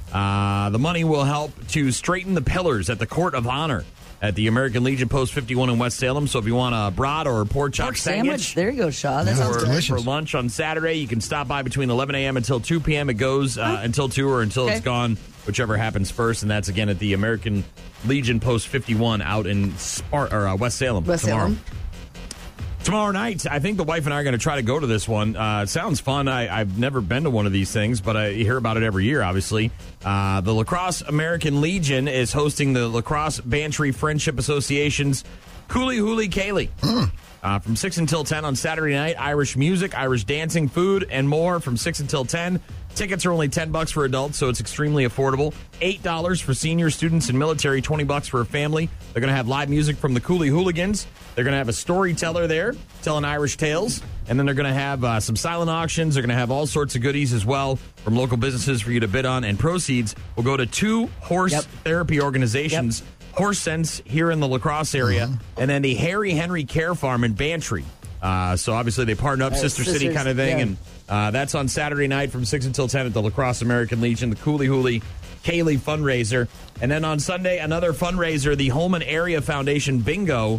The money will help to straighten the pillars at the Court of Honor at the American Legion Post 51 in West Salem. So if you want a brat or a pork chop sandwich, there you go, Shaw. That sounds delicious. For lunch on Saturday, you can stop by between 11 a.m. until 2 p.m. It goes until 2 or until it's gone, whichever happens first. And that's, again, at the American Legion Post 51 out in West Salem tomorrow. Tomorrow night, I think the wife and I are going to try to go to this one. It sounds fun. I've never been to one of these things, but I hear about it every year, obviously. The La Crosse American Legion is hosting the La Crosse Bantry Friendship Association's Cooley Hooly Kaylee. From 6 until 10 on Saturday night. Irish music, Irish dancing, food, and more from 6 until 10. Tickets are only $10 for adults, so it's extremely affordable. $8 for senior students and military, $20 for a family. They're going to have live music from the Cooley Hooligans. They're going to have a storyteller there telling Irish tales. And then they're going to have some silent auctions. They're going to have all sorts of goodies as well from local businesses for you to bid on. And proceeds will go to 2 horse therapy organizations. Horse Sense here in the La Crosse area. And then the Harry Henry Care Farm in Bantry. So obviously they partner up, Sister City kind of thing. And that's on Saturday night from 6 until 10 at the La Crosse American Legion, the Cooley Hooly Kaylee fundraiser. And then on Sunday, another fundraiser, the Holman Area Foundation Bingo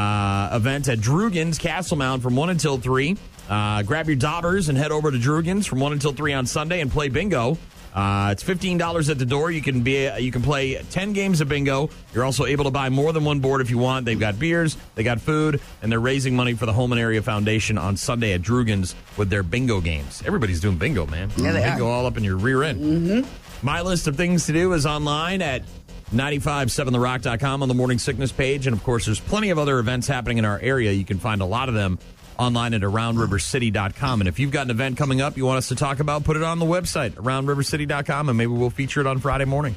event at Drugan's Castle Mound from 1 until 3. Grab your daubers and head over to Drugan's from 1 until 3 on Sunday and play bingo. It's $15 at the door. You can play 10 games of bingo. You're also able to buy more than one board if you want. They've got beers, they got food, and they're raising money for the Holman Area Foundation on Sunday at Drugan's with their bingo games. Everybody's doing bingo, man. Yeah, they bingo all up in your rear end. Mm-hmm. My list of things to do is online at 957therock.com on the Morning Sickness page. And, of course, there's plenty of other events happening in our area. You can find a lot of them online at AroundRiverCity.com. And if you've got an event coming up you want us to talk about, put it on the website, AroundRiverCity.com, and maybe we'll feature it on Friday morning.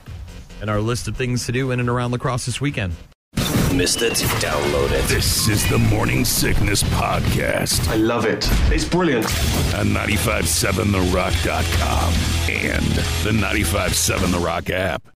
And our list of things to do in and around La Crosse this weekend. Missed it? Download it. This is the Morning Sickness Podcast. I love it. It's brilliant. On 957therock.com and the 957 The Rock app.